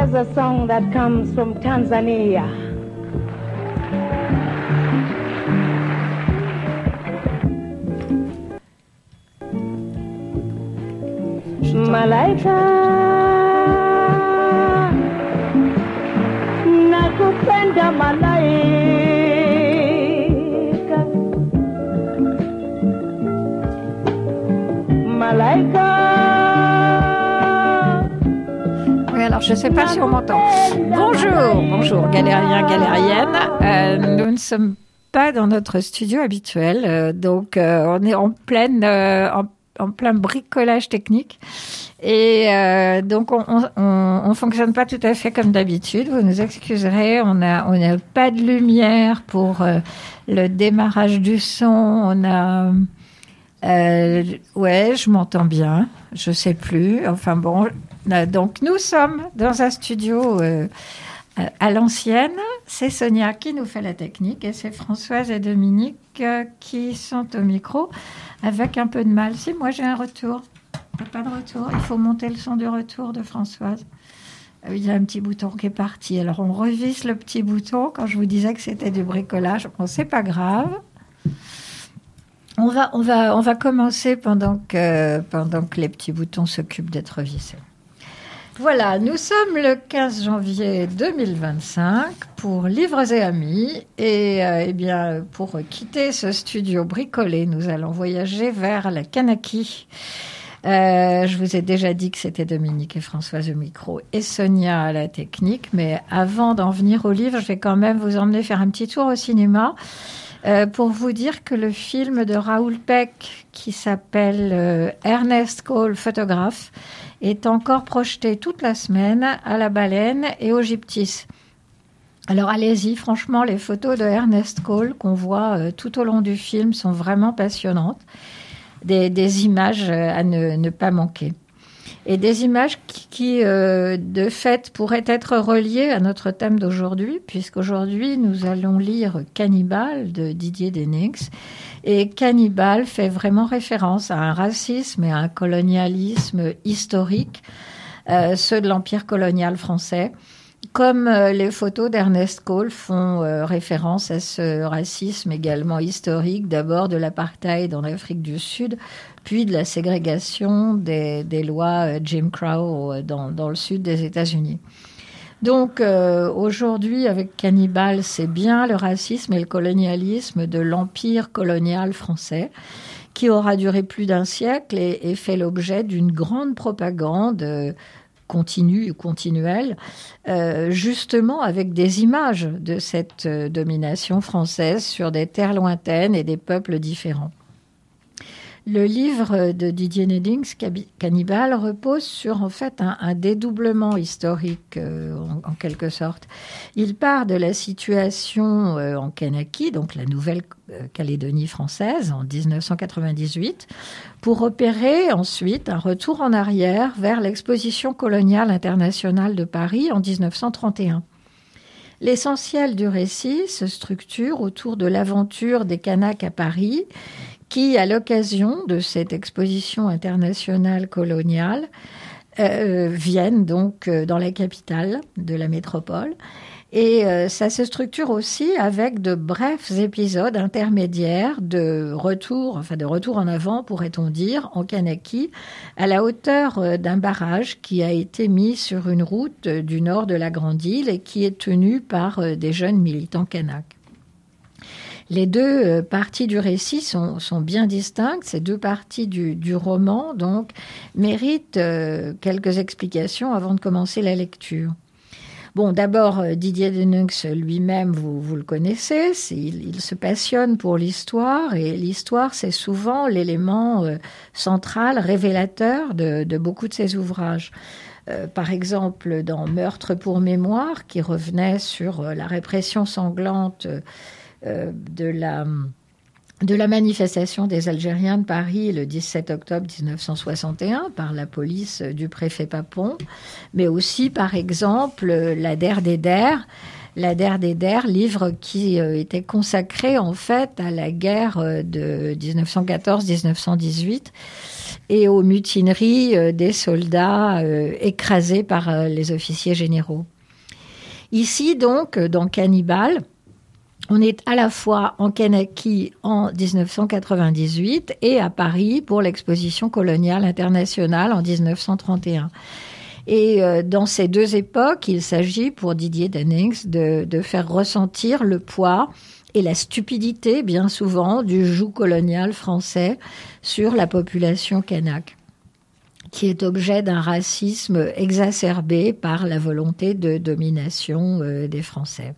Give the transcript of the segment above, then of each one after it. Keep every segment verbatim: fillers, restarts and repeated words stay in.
has a song that comes from Tanzania. Malaika nakupenda malaika malaika. Oui, alors je ne sais pas si on m'entend. Bonjour, bonjour galériens, galériennes. Euh, nous ne sommes pas dans notre studio habituel, euh, donc euh, on est en pleine euh, en en plein bricolage technique. Et euh, donc, on on, on on fonctionne pas tout à fait comme d'habitude. Vous nous excuserez, on a on n'a pas de lumière pour euh, le démarrage du son. On a... Euh, ouais, je m'entends bien. Je sais plus. Enfin bon, euh, donc nous sommes dans un studio euh, à l'ancienne. C'est Sonia qui nous fait la technique et c'est Françoise et Dominique euh, qui sont au micro avec un peu de mal. Si, moi j'ai un retour. Il n'y a pas de retour. Il faut monter le son du retour de Françoise. Il y a un petit bouton qui est parti. Alors on revisse le petit bouton. Quand je vous disais que c'était du bricolage, bon, c'est pas grave. On va, on va, on va commencer pendant que, pendant que les petits boutons s'occupent d'être vissés. Voilà, nous sommes le quinze janvier deux mille vingt-cinq pour Livres et Amis. Et euh, eh bien, pour quitter ce studio bricolé, nous allons voyager vers la Kanaki. Euh, je vous ai déjà dit que c'était Dominique et Françoise au micro et Sonia à la technique. Mais avant d'en venir au livre, je vais quand même vous emmener faire un petit tour au cinéma. Euh, pour vous dire que le film de Raoul Peck, qui s'appelle euh, Ernest Cole, photographe, est encore projeté toute la semaine à la Baleine et au Gyptis. Alors allez-y, franchement, les photos de Ernest Cole qu'on voit euh, tout au long du film sont vraiment passionnantes. Des, des images à ne, ne pas manquer. Et des images qui, qui euh, de fait, pourraient être reliées à notre thème d'aujourd'hui, puisqu'aujourd'hui, nous allons lire Cannibal de Didier Dénix. Et Cannibal fait vraiment référence à un racisme et à un colonialisme historique, euh, ceux de l'Empire colonial français, comme euh, les photos d'Ernest Cole font euh, référence à ce racisme également historique, d'abord de l'apartheid en Afrique du Sud, puis de la ségrégation des, des lois euh, Jim Crow dans, dans le sud des États-Unis. Donc euh, aujourd'hui, avec Cannibal, c'est bien le racisme et le colonialisme de l'empire colonial français, qui aura duré plus d'un siècle et, et fait l'objet d'une grande propagande euh, continue, continuelle, euh, justement avec des images de cette euh, domination française sur des terres lointaines et des peuples différents. Le livre de Didier Dénix, Cannibal, repose sur en fait un, un dédoublement historique euh, en, en quelque sorte. Il part de la situation euh, en Kanaki, donc la Nouvelle-Calédonie française, en dix-neuf cent quatre-vingt-dix-huit, pour opérer ensuite un retour en arrière vers l'exposition coloniale internationale de Paris en dix-neuf cent trente et un. L'essentiel du récit se structure autour de l'aventure des Kanaks à Paris, qui, à l'occasion de cette exposition internationale coloniale, euh, viennent donc euh, dans la capitale de la métropole. Et euh, ça se structure aussi avec de brefs épisodes intermédiaires de retour, enfin de retour en avant, pourrait-on dire, en Kanaki, à la hauteur euh, d'un barrage qui a été mis sur une route euh, du nord de la Grande Île et qui est tenu par euh, des jeunes militants kanaks. Les deux euh, parties du récit sont, sont bien distinctes. Ces deux parties du, du roman, donc, méritent euh, quelques explications avant de commencer la lecture. Bon, d'abord, euh, Didier Dénix lui-même, vous, vous le connaissez, c'est, il, il se passionne pour l'histoire, et l'histoire, c'est souvent l'élément euh, central, révélateur de, de beaucoup de ses ouvrages. Euh, par exemple, dans Meurtre pour mémoire, qui revenait sur euh, la répression sanglante euh, Euh, de la, de la manifestation des Algériens de Paris le dix-sept octobre dix-neuf cent soixante et un par la police du préfet Papon, mais aussi, par exemple, La Der des Der, La Der des Der, livre qui euh, était consacré en fait à la guerre de dix-neuf cent quatorze dix-neuf cent dix-huit et aux mutineries euh, des soldats euh, écrasés par euh, les officiers généraux. Ici, donc, dans Cannibal, on est à la fois en Kanaki en dix-neuf cent quatre-vingt-dix-huit et à Paris pour l'exposition coloniale internationale en dix-neuf cent trente et un. Et euh, dans ces deux époques, il s'agit pour Didier Dennings de, de faire ressentir le poids et la stupidité, bien souvent, du joug colonial français sur la population kanak, qui est objet d'un racisme exacerbé par la volonté de domination euh, des Français.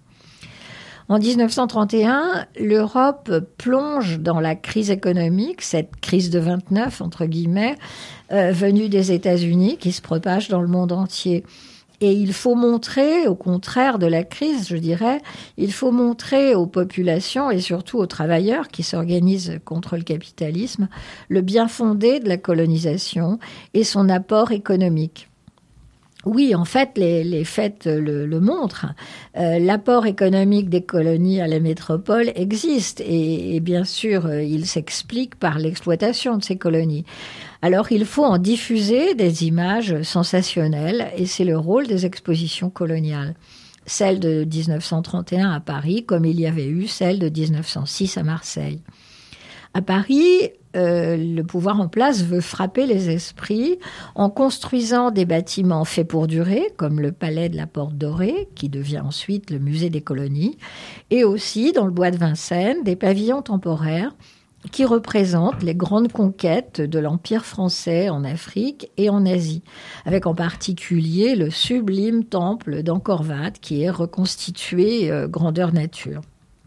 En dix-neuf cent trente et un, l'Europe plonge dans la crise économique, cette crise de vingt-neuf, entre guillemets, euh, venue des États-Unis, qui se propage dans le monde entier. Et il faut montrer, au contraire de la crise, je dirais, il faut montrer aux populations et surtout aux travailleurs qui s'organisent contre le capitalisme le bien fondé de la colonisation et son apport économique. Oui, en fait, les, les faits le, le montrent. Euh, l'apport économique des colonies à la métropole existe et, et bien sûr, euh, il s'explique par l'exploitation de ces colonies. Alors, il faut en diffuser des images sensationnelles et c'est le rôle des expositions coloniales. Celle de dix-neuf cent trente et un à Paris, comme il y avait eu celle de dix-neuf cent six à Marseille. À Paris, euh, le pouvoir en place veut frapper les esprits en construisant des bâtiments faits pour durer, comme le palais de la Porte Dorée, qui devient ensuite le musée des colonies, et aussi, dans le bois de Vincennes, des pavillons temporaires qui représentent les grandes conquêtes de l'Empire français en Afrique et en Asie, avec en particulier le sublime temple d'Angkor Wat, qui est reconstitué euh, grandeur nature.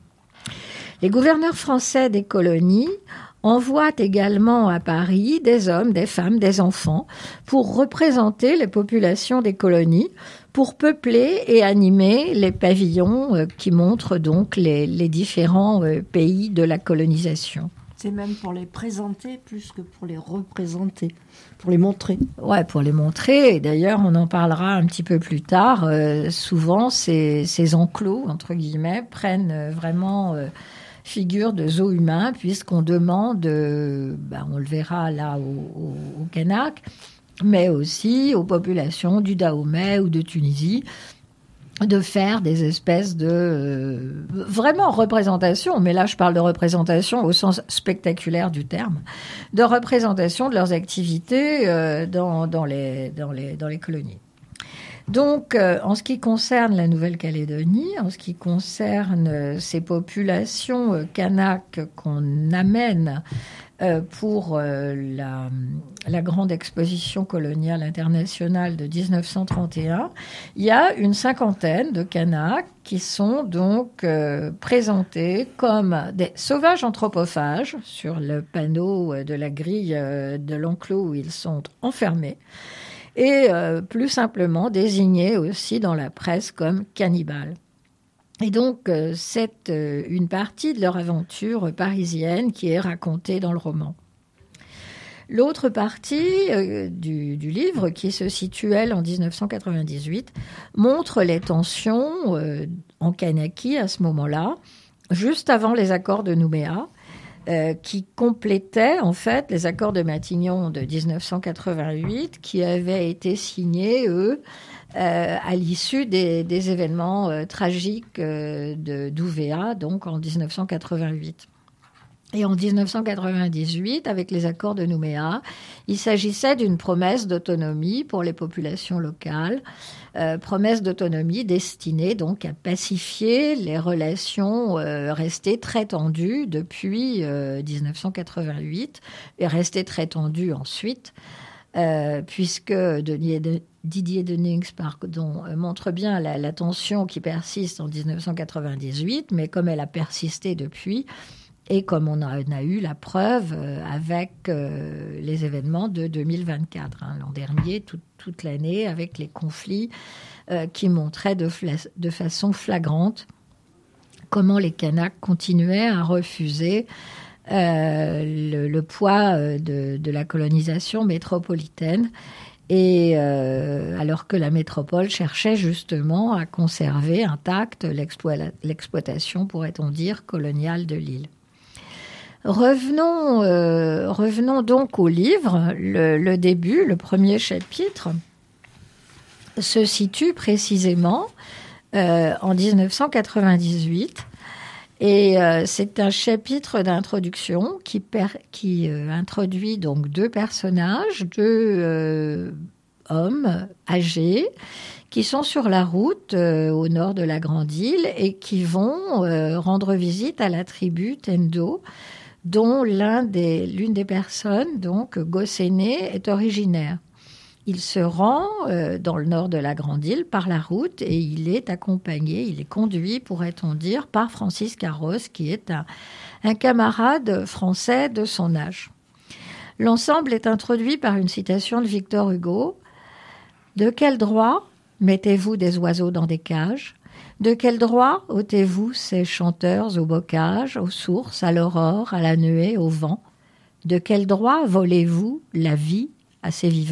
Les gouverneurs français des colonies envoient également à Paris des hommes, des femmes, des enfants pour représenter les populations des colonies, pour peupler et animer les pavillons qui montrent donc les, les différents pays de la colonisation. C'est même pour les présenter plus que pour les représenter, pour les montrer. Ouais, pour les montrer. Et d'ailleurs, on en parlera un petit peu plus tard. Euh, souvent, ces, ces enclos, entre guillemets, prennent vraiment... Euh, figure de zoo humain, puisqu'on demande, euh, ben on le verra là au, au, au Kanak, mais aussi aux populations du Dahomey ou de Tunisie, de faire des espèces de euh, vraiment représentation, mais là je parle de représentation au sens spectaculaire du terme, de représentation de leurs activités euh, dans, dans, les, dans, les, dans les colonies. Donc, euh, en ce qui concerne la Nouvelle-Calédonie, en ce qui concerne euh, ces populations euh, kanak qu'on amène euh, pour euh, la, la grande exposition coloniale internationale de dix-neuf cent trente et un, il y a une cinquantaine de kanaks qui sont donc euh, présentés comme des sauvages anthropophages sur le panneau de la grille euh, de l'enclos où ils sont enfermés, et euh, plus simplement désignés aussi dans la presse comme cannibales. Et donc, euh, c'est euh, une partie de leur aventure parisienne qui est racontée dans le roman. L'autre partie euh, du, du livre, qui se situe, elle, en dix-neuf cent quatre-vingt-dix-huit, montre les tensions euh, en Kanaki à ce moment-là, juste avant les accords de Nouméa, Euh, qui complétait en fait les accords de Matignon de dix-neuf cent quatre-vingt-huit qui avaient été signés, eux, euh, à l'issue des, des événements euh, tragiques euh, de d'Ouvéa, donc en dix-neuf cent quatre-vingt-huit. Et en dix-neuf cent quatre-vingt-dix-huit, avec les accords de Nouméa, il s'agissait d'une promesse d'autonomie pour les populations locales, euh, promesse d'autonomie destinée donc à pacifier les relations euh, restées très tendues depuis euh, dix-neuf cent quatre-vingt-huit et restées très tendues ensuite, euh, puisque Didier, de, Didier Dennings pardon, montre bien la, la tension qui persiste en dix-neuf cent quatre-vingt-dix-huit, mais comme elle a persisté depuis, et comme on a, on a eu la preuve euh, avec euh, les événements de deux mille vingt-quatre, hein, l'an dernier, tout, toute l'année, avec les conflits euh, qui montraient de, fla- de façon flagrante comment les Kanaks continuaient à refuser euh, le, le poids de, de la colonisation métropolitaine, et euh, alors que la métropole cherchait justement à conserver intacte l'exploitation, pourrait-on dire, coloniale de l'île. Revenons, euh, revenons donc au livre. Le, le début, le premier chapitre, se situe précisément euh, en dix-neuf cent quatre-vingt-dix-huit. Et euh, c'est un chapitre d'introduction qui, per- qui euh, introduit donc deux personnages, deux euh, hommes âgés qui sont sur la route euh, au nord de la Grande Île et qui vont euh, rendre visite à la tribu Tendo, dont l'un des, l'une des personnes, donc Gosséné, est originaire. Il se rend euh, dans le nord de la Grande Île par la route et il est accompagné, il est conduit, pourrait-on dire, par Francis Carroz, qui est un, un camarade français de son âge. L'ensemble est introduit par une citation de Victor Hugo. « De quel droit mettez-vous des oiseaux dans des cages ? De quel droit ôtez-vous ces chanteurs au bocage, aux sources, à l'aurore, à la nuée, au vent ? De quel droit volez-vous la vie à ces vivants ?»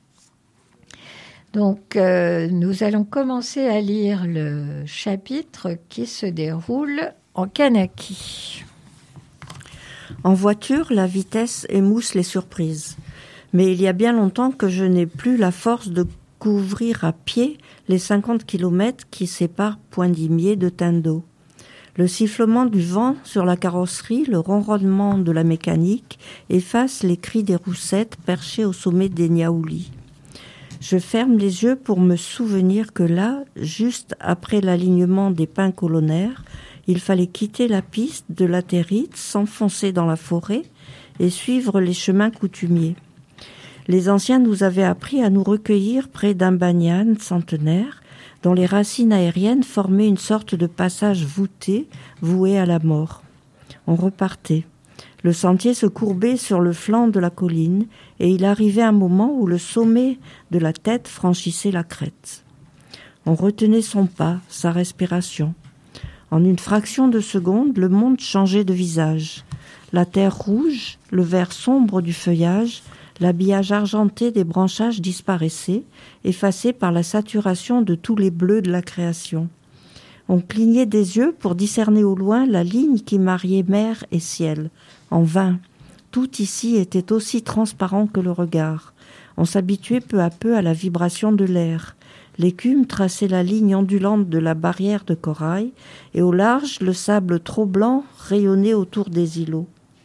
Donc, euh, nous allons commencer à lire le chapitre qui se déroule en Kanaki. En voiture, la vitesse émousse les surprises. Mais il y a bien longtemps que je n'ai plus la force de couvrir à pied les cinquante kilomètres qui séparent Poindimier de Tendo. Le sifflement du vent sur la carrosserie, le ronronnement de la mécanique effacent les cris des roussettes perchées au sommet des niaoulis. Je ferme les yeux pour me souvenir que là, juste après l'alignement des pins colonnaires, il fallait quitter la piste de latérite, s'enfoncer dans la forêt et suivre les chemins coutumiers. Les anciens nous avaient appris à nous recueillir près d'un banyan centenaire dont les racines aériennes formaient une sorte de passage voûté, voué à la mort. On repartait. Le sentier se courbait sur le flanc de la colline et il arrivait un moment où le sommet de la tête franchissait la crête. On retenait son pas, sa respiration. En une fraction de seconde, le monde changeait de visage. La terre rouge, le vert sombre du feuillage, l'habillage argenté des branchages disparaissait, effacé par la saturation de tous les bleus de la création. On clignait des yeux pour discerner au loin la ligne qui mariait mer et ciel. En vain. Tout ici était aussi transparent que le regard. On s'habituait peu à peu à la vibration de l'air. L'écume traçait la ligne ondulante de la barrière de corail, et au large, le sable trop blanc rayonnait autour des îlots.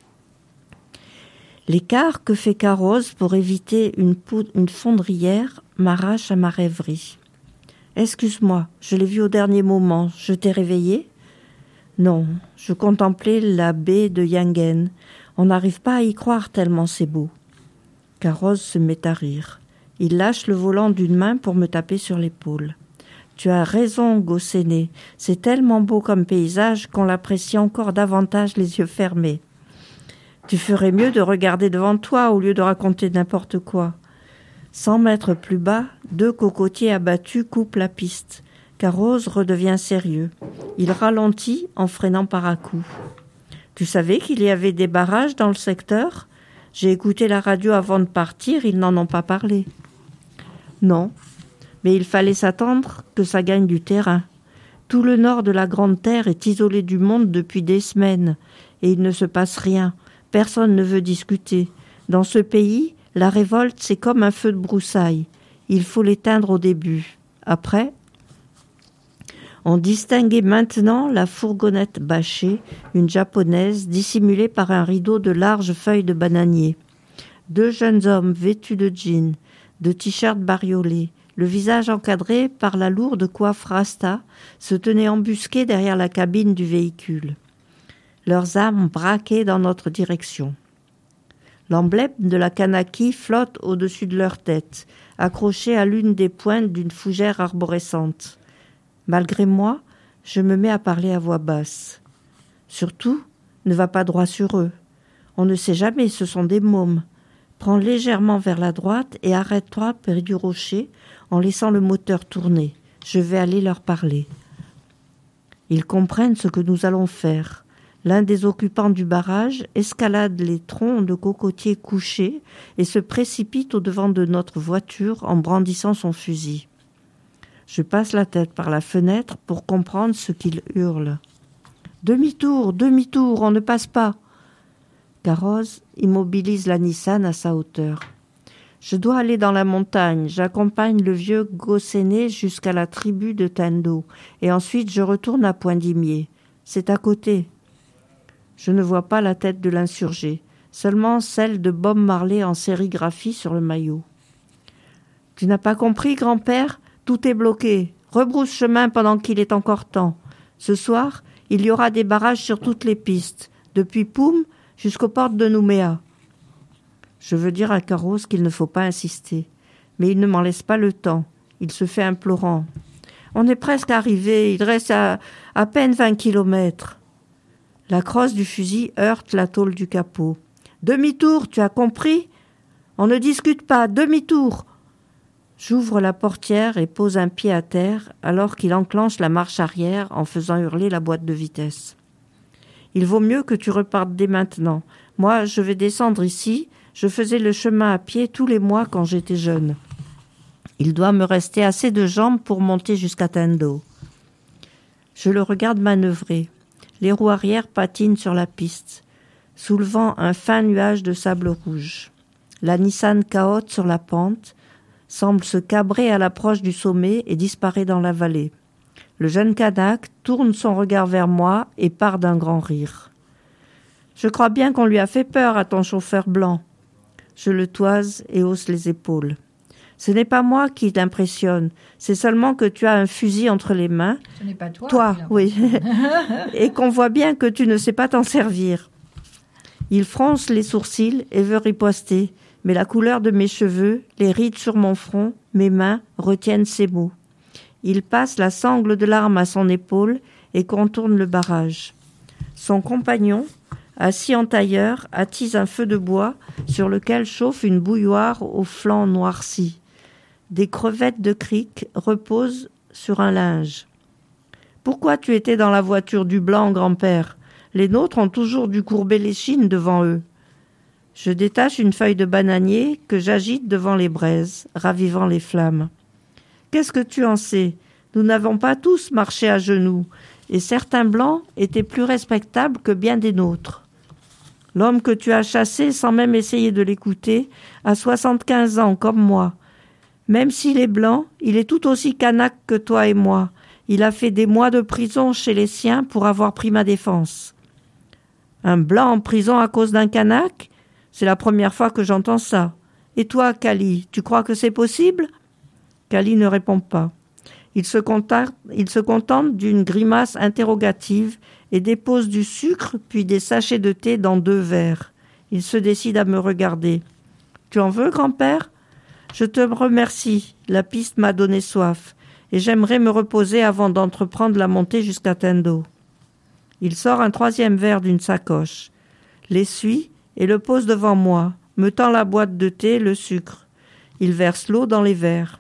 L'écart que fait Carroz pour éviter une, pou- une fondrière m'arrache à ma rêverie. « Excuse-moi, je l'ai vu au dernier moment. Je t'ai réveillé ?» Non, je contemplais la baie de Yangen. On n'arrive pas à y croire tellement c'est beau. Carroz se met à rire. Il lâche le volant d'une main pour me taper sur l'épaule. « Tu as raison, Gosséné. C'est tellement beau comme paysage qu'on l'apprécie encore davantage les yeux fermés. Tu ferais mieux de regarder devant toi au lieu de raconter n'importe quoi. » Cent mètres plus bas, deux cocotiers abattus coupent la piste. Carroz redevient sérieux. Il ralentit en freinant par à-coups. « Tu savais qu'il y avait des barrages dans le secteur ? J'ai écouté la radio avant de partir, ils n'en ont pas parlé. » Non, mais il fallait s'attendre que ça gagne du terrain. Tout le nord de la Grande Terre est isolé du monde depuis des semaines, et il ne se passe rien. Personne ne veut discuter. Dans ce pays, la révolte, c'est comme un feu de broussailles. Il faut l'éteindre au début. Après, on distinguait maintenant la fourgonnette bâchée, une japonaise, dissimulée par un rideau de larges feuilles de bananier. Deux jeunes hommes vêtus de jeans, de t-shirts bariolés, le visage encadré par la lourde coiffe rasta, se tenaient embusqués derrière la cabine du véhicule. Leurs armes braquées dans notre direction. L'emblème de la Kanaki flotte au-dessus de leur tête, accroché à l'une des pointes d'une fougère arborescente. Malgré moi, je me mets à parler à voix basse. Surtout, ne va pas droit sur eux. On ne sait jamais, ce sont des mômes. Prends légèrement vers la droite et arrête-toi près du rocher en laissant le moteur tourner. Je vais aller leur parler. Ils comprennent ce que nous allons faire. L'un des occupants du barrage escalade les troncs de cocotiers couchés et se précipite au-devant de notre voiture en brandissant son fusil. Je passe la tête par la fenêtre pour comprendre ce qu'il hurle. « Demi-tour, demi-tour, on ne passe pas !» Carroz immobilise la Nissan à sa hauteur. Je dois aller dans la montagne. J'accompagne le vieux Gosséné jusqu'à la tribu de Tendo. Et ensuite, je retourne à Poindimier. C'est à côté. Je ne vois pas la tête de l'insurgé, seulement celle de Bob Marley en sérigraphie sur le maillot. Tu n'as pas compris, grand-père ? Tout est bloqué. Rebrousse chemin pendant qu'il est encore temps. Ce soir, il y aura des barrages sur toutes les pistes, depuis Poum jusqu'aux portes de Nouméa. Je veux dire à Carroz qu'il ne faut pas insister, mais il ne m'en laisse pas le temps. Il se fait implorant. On est presque arrivé, il reste à, à peine vingt kilomètres. La crosse du fusil heurte la tôle du capot. Demi-tour, tu as compris ? On ne discute pas, demi-tour. J'ouvre la portière et pose un pied à terre alors qu'il enclenche la marche arrière en faisant hurler la boîte de vitesse. Il vaut mieux que tu repartes dès maintenant. Moi, je vais descendre ici. Je faisais le chemin à pied tous les mois quand j'étais jeune. Il doit me rester assez de jambes pour monter jusqu'à Tendo. Je le regarde manœuvrer. Les roues arrière patinent sur la piste, soulevant un fin nuage de sable rouge. La Nissan cahote sur la pente, semble se cabrer à l'approche du sommet et disparaît dans la vallée. Le jeune Kanak tourne son regard vers moi et part d'un grand rire. « Je crois bien qu'on lui a fait peur à ton chauffeur blanc. » Je le toise et hausse les épaules. « Ce n'est pas moi qui t'impressionne, c'est seulement que tu as un fusil entre les mains. »« Ce n'est pas toi. » Toi, oui. Et qu'on voit bien que tu ne sais pas t'en servir. » Il fronce les sourcils et veut riposter, mais la couleur de mes cheveux, les rides sur mon front, mes mains retiennent ses mots. Il passe la sangle de l'arme à son épaule et contourne le barrage. Son compagnon, assis en tailleur, attise un feu de bois sur lequel chauffe une bouilloire aux flancs noircis. Des crevettes de crique reposent sur un linge. « Pourquoi tu étais dans la voiture du blanc, grand-père ? Les nôtres ont toujours dû courber l'échine devant eux. » Je détache une feuille de bananier que j'agite devant les braises, ravivant les flammes. « Qu'est-ce que tu en sais ? Nous n'avons pas tous marché à genoux, et certains blancs étaient plus respectables que bien des nôtres. L'homme que tu as chassé sans même essayer de l'écouter a soixante-quinze ans comme moi. Même s'il est blanc, il est tout aussi Kanak que toi et moi. Il a fait des mois de prison chez les siens pour avoir pris ma défense. » « Un blanc en prison à cause d'un Kanak ? C'est la première fois que j'entends ça. Et toi, Kali, tu crois que c'est possible ? » Kali ne répond pas. Il se contente, il se contente d'une grimace interrogative et dépose du sucre puis des sachets de thé dans deux verres. Il se décide à me regarder. « Tu en veux, grand-père ? Je te remercie. La piste m'a donné soif et j'aimerais me reposer avant d'entreprendre la montée jusqu'à Tendo. » Il sort un troisième verre d'une sacoche, l'essuie et le pose devant moi, me tend la boîte de thé et le sucre. Il verse l'eau dans les verres.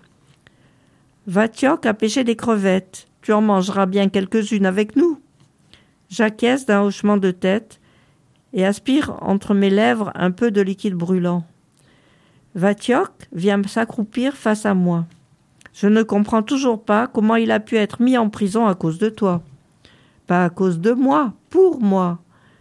« Vatiok a pêché des crevettes. Tu en mangeras bien quelques-unes avec nous. » J'acquiesce d'un hochement de tête et aspire entre mes lèvres un peu de liquide brûlant. Vatiok vient s'accroupir face à moi. Je ne comprends toujours pas comment il a pu être mis en prison à cause de toi. Pas à cause de moi, pour moi.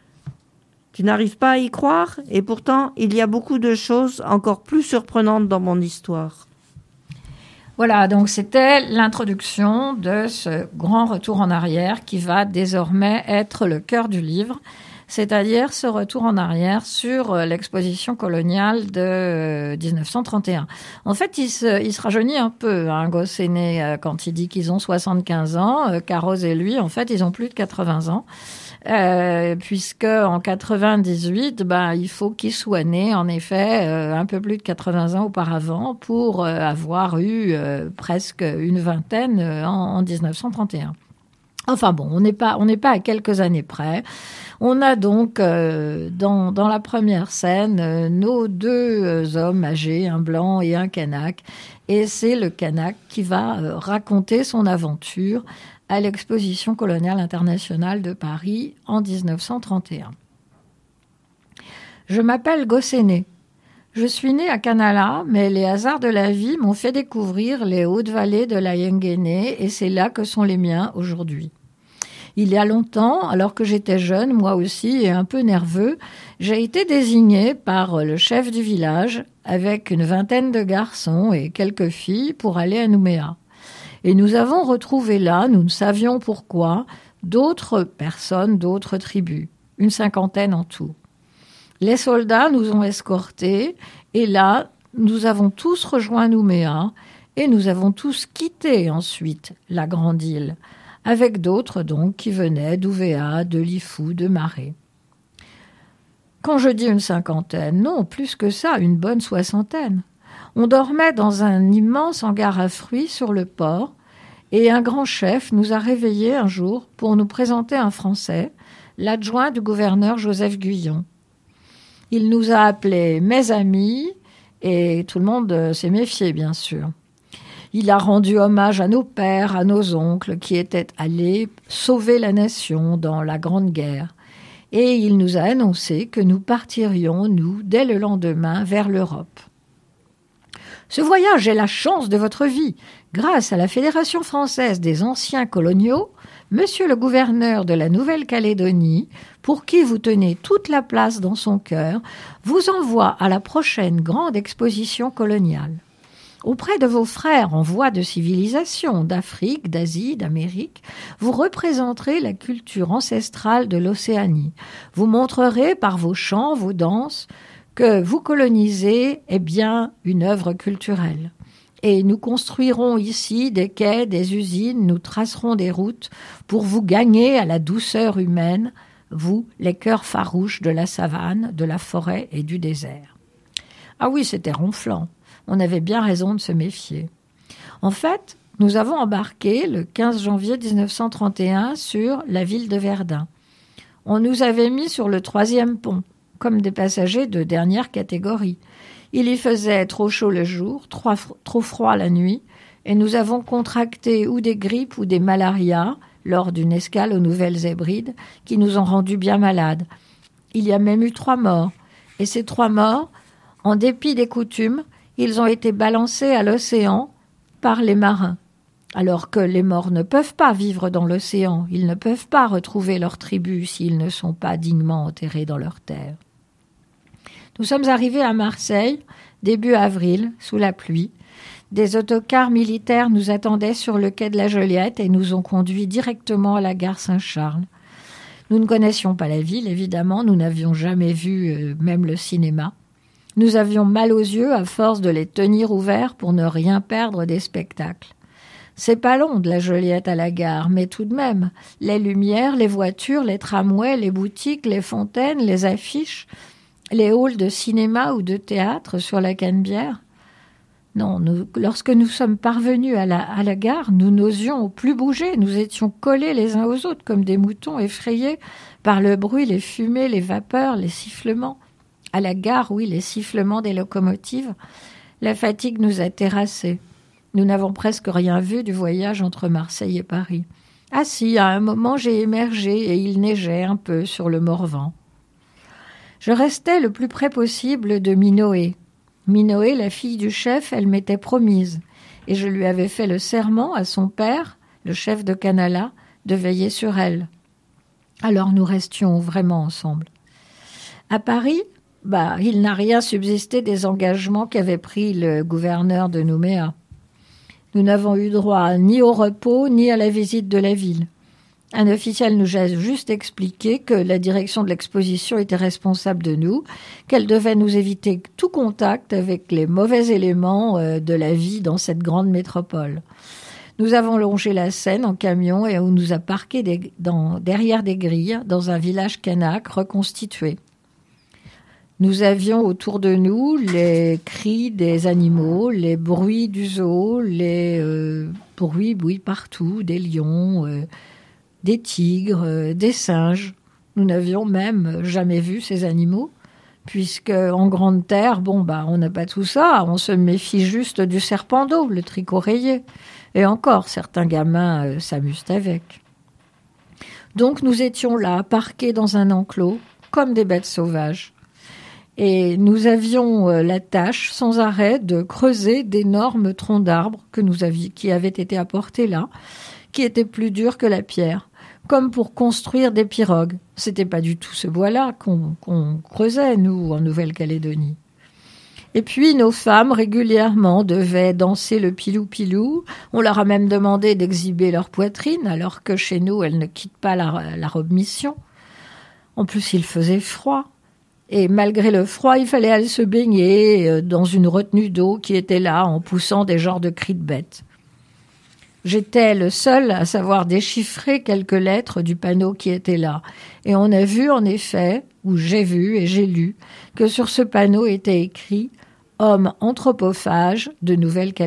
Tu n'arrives pas à y croire, et pourtant, il y a beaucoup de choses encore plus surprenantes dans mon histoire. Voilà, donc c'était l'introduction de ce grand retour en arrière qui va désormais être le cœur du livre, c'est-à-dire ce retour en arrière sur l'exposition coloniale de dix-neuf cent trente et un. En fait, il se, il se rajeunit un peu, hein, Gosséné, quand il dit qu'ils ont soixante-quinze ans. Carroz et lui, en fait, ils ont plus de quatre-vingts ans. Euh, puisque en quatre-vingt-dix-huit, ben, il faut qu'il soit né, en effet, euh, un peu plus de quatre-vingts ans auparavant pour euh, avoir eu euh, presque une vingtaine euh, en, en dix-neuf cent trente et un. Enfin bon, on n'est pas, on n'est pas à quelques années près. On a donc euh, dans, dans la première scène euh, nos deux euh, hommes âgés, un blanc et un Kanak, et c'est le Kanak qui va euh, raconter son aventure à l'exposition coloniale internationale de Paris en dix-neuf cent trente et un. Je m'appelle Gosséné. Je suis né à Kanala, mais les hasards de la vie m'ont fait découvrir les hautes vallées de la Yenguéné et c'est là que sont les miens aujourd'hui. Il y a longtemps, alors que j'étais jeune, moi aussi, et un peu nerveux, j'ai été désigné par le chef du village avec une vingtaine de garçons et quelques filles pour aller à Nouméa. Et nous avons retrouvé là, nous ne savions pourquoi, d'autres personnes, d'autres tribus, une cinquantaine en tout. Les soldats nous ont escortés et là, nous avons tous rejoint Nouméa et nous avons tous quitté ensuite la grande île, avec d'autres donc qui venaient d'Ouvéa, de Lifou, de Maré. Quand je dis une cinquantaine, non, plus que ça, une bonne soixantaine. On dormait dans un immense hangar à fruits sur le port et un grand chef nous a réveillés un jour pour nous présenter un Français, l'adjoint du gouverneur Joseph Guyon. Il nous a appelés « mes amis » et tout le monde s'est méfié, bien sûr. Il a rendu hommage à nos pères, à nos oncles qui étaient allés sauver la nation dans la Grande Guerre. Et il nous a annoncé que nous partirions, nous, dès le lendemain, vers l'Europe. Ce voyage est la chance de votre vie. Grâce à la Fédération française des anciens coloniaux, Monsieur le gouverneur de la Nouvelle-Calédonie, pour qui vous tenez toute la place dans son cœur, vous envoie à la prochaine grande exposition coloniale. Auprès de vos frères en voie de civilisation d'Afrique, d'Asie, d'Amérique, vous représenterez la culture ancestrale de l'Océanie. Vous montrerez par vos chants, vos danses, que vous colonisez est bien une œuvre culturelle. Et nous construirons ici des quais, des usines, nous tracerons des routes pour vous gagner à la douceur humaine, vous, les cœurs farouches de la savane, de la forêt et du désert. Ah oui, c'était ronflant. On avait bien raison de se méfier. En fait, nous avons embarqué le quinze janvier dix-neuf cent trente et un sur la ville de Verdun. On nous avait mis sur le troisième pont, comme des passagers de dernière catégorie. Il y faisait trop chaud le jour, trop, trop froid la nuit, et nous avons contracté ou des grippes ou des malarias lors d'une escale aux Nouvelles-Hébrides qui nous ont rendus bien malades. Il y a même eu trois morts. Et ces trois morts, en dépit des coutumes, ils ont été balancés à l'océan par les marins. Alors que les morts ne peuvent pas vivre dans l'océan, ils ne peuvent pas retrouver leur tribu s'ils ne sont pas dignement enterrés dans leur terre. Nous sommes arrivés à Marseille, début avril, sous la pluie. Des autocars militaires nous attendaient sur le quai de la Joliette et nous ont conduits directement à la gare Saint-Charles. Nous ne connaissions pas la ville, évidemment, nous n'avions jamais vu euh, même le cinéma. Nous avions mal aux yeux à force de les tenir ouverts pour ne rien perdre des spectacles. C'est pas long de la Joliette à la gare, mais tout de même, les lumières, les voitures, les tramways, les boutiques, les fontaines, les affiches, les halls de cinéma ou de théâtre sur la Canebière. Non, nous, lorsque nous sommes parvenus à la, à la gare, nous n'osions plus bouger. Nous étions collés les uns aux autres comme des moutons effrayés par le bruit, les fumées, les vapeurs, les sifflements. À la gare, oui, les sifflements des locomotives. La fatigue nous a terrassés. Nous n'avons presque rien vu du voyage entre Marseille et Paris. Ah si, à un moment, j'ai émergé et il neigeait un peu sur le Morvan. Je restais le plus près possible de Minoé. Minoé, la fille du chef, elle m'était promise. Et je lui avais fait le serment à son père, le chef de Canala, de veiller sur elle. Alors nous restions vraiment ensemble. À Paris, bah, il n'a rien subsisté des engagements qu'avait pris le gouverneur de Nouméa. Nous n'avons eu droit ni au repos, ni à la visite de la ville. Un officiel nous a juste expliqué que la direction de l'exposition était responsable de nous, qu'elle devait nous éviter tout contact avec les mauvais éléments de la vie dans cette grande métropole. Nous avons longé la Seine en camion et on nous a parqués des, dans, derrière des grilles dans un village kanak reconstitué. Nous avions autour de nous les cris des animaux, les bruits du zoo, les euh, bruits, oui, partout, des lions, euh, des tigres, euh, des singes. Nous n'avions même jamais vu ces animaux, puisque en grande terre, bon, bah, on n'a pas tout ça, on se méfie juste du serpent d'eau, le tricot rayé. Et encore, certains gamins euh, s'amusent avec. Donc nous étions là, parqués dans un enclos, comme des bêtes sauvages. Et nous avions euh, la tâche, sans arrêt, de creuser d'énormes troncs d'arbres que nous avions, qui avaient été apportés là, qui étaient plus durs que la pierre, comme pour construire des pirogues. C'était pas du tout ce bois-là qu'on, qu'on creusait, nous, en Nouvelle-Calédonie. Et puis, nos femmes, régulièrement, devaient danser le pilou-pilou. On leur a même demandé d'exhiber leur poitrine, alors que chez nous, elles ne quittent pas la, la robe mission. En plus, il faisait froid. Et malgré le froid, il fallait aller se baigner dans une retenue d'eau qui était là, en poussant des genres de cris de bêtes. J'étais le seul à savoir déchiffrer quelques lettres du panneau qui était là. Et on a vu, en effet, ou j'ai vu et j'ai lu, que sur ce panneau était écrit « Homme anthropophage de Nouvelle-Calédonie ».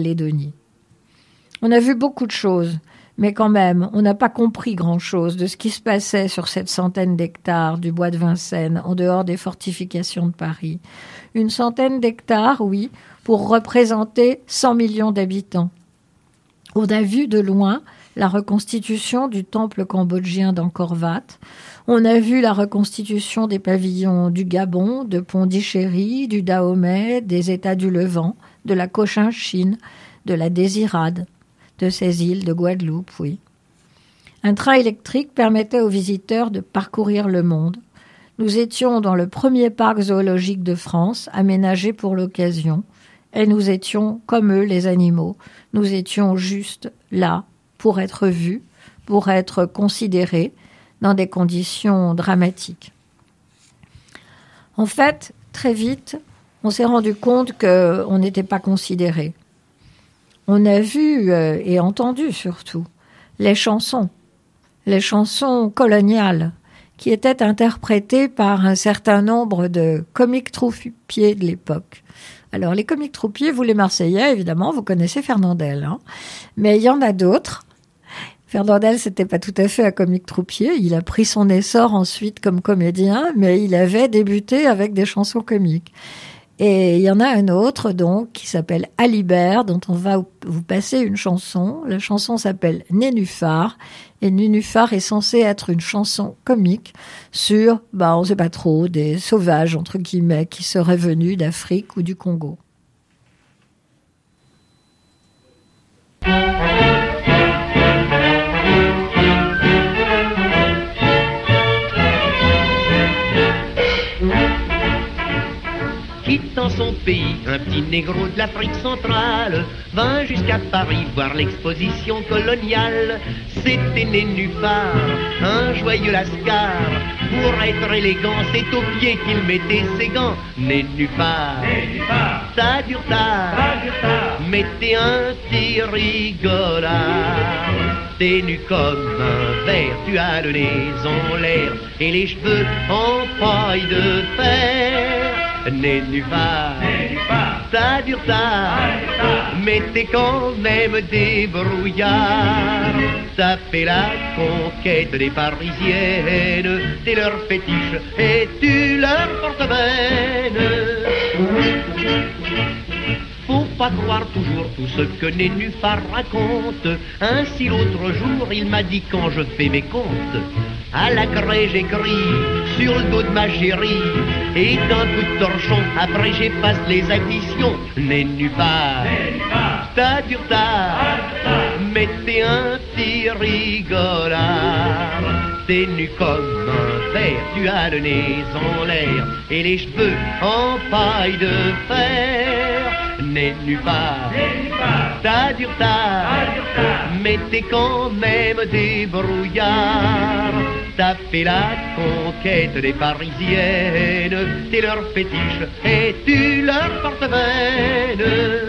On a vu beaucoup de choses, mais quand même, on n'a pas compris grand-chose de ce qui se passait sur cette centaine d'hectares du bois de Vincennes, en dehors des fortifications de Paris. Une centaine d'hectares, oui, pour représenter cent millions d'habitants. On a vu de loin la reconstitution du temple cambodgien d'Angkor Wat. On a vu la reconstitution des pavillons du Gabon, de Pondichéry, du Dahomey, des États du Levant, de la Cochinchine, de la Désirade, de ces îles de Guadeloupe, oui. Un train électrique permettait aux visiteurs de parcourir le monde. Nous étions dans le premier parc zoologique de France, aménagé pour l'occasion, et nous étions, comme eux, les animaux. Nous étions juste là, pour être vus, pour être considérés, dans des conditions dramatiques. En fait, très vite, on s'est rendu compte qu'on n'était pas considérés. On a vu euh, et entendu surtout les chansons, les chansons coloniales qui étaient interprétées par un certain nombre de comiques troupiers de l'époque. Alors, les comiques troupiers, vous les Marseillais, évidemment, vous connaissez Fernandel, hein, mais il y en a d'autres. Fernandel, c'était pas tout à fait un comique troupier. Il a pris son essor ensuite comme comédien, mais il avait débuté avec des chansons comiques. Et il y en a un autre, donc, qui s'appelle Alibert, dont on va vous passer une chanson. La chanson s'appelle Nénuphar. Et Nénuphar est censé être une chanson comique sur, bah, on sait pas trop, des sauvages, entre guillemets, qui seraient venus d'Afrique ou du Congo. Quittant son pays, un petit négro de l'Afrique centrale vint jusqu'à Paris voir l'exposition coloniale. C'était Nénuphar, un joyeux lascar. Pour être élégant, c'est aux pieds qu'il mettait ses gants. Nénuphar, Nénuphar, t'as du retard, mais t'es un petit rigolard. T'es nu comme un ver, tu as le nez en l'air et les cheveux en paille de fer. Nénuphar, t'as du retard, mais t'es quand même débrouillard. T'as fait la conquête des Parisiennes, t'es leur fétiche et tu leur portes veine. Faut pas croire toujours tout ce que Nénuphar raconte. Ainsi l'autre jour il m'a dit quand je fais mes comptes, à la craie j'écris sur le dos de ma chérie, et d'un coup de torchon après j'efface les additions. Nénuphar, t'as du retard, mais t'es un petit rigolard. T'es nu comme un ver, tu as le nez en l'air et les cheveux en paille de fer. Nénuphar, t'as du retard, mais t'es quand même débrouillard. T'as fait la conquête des Parisiennes, t'es leur fétiche et tu leur portes veine.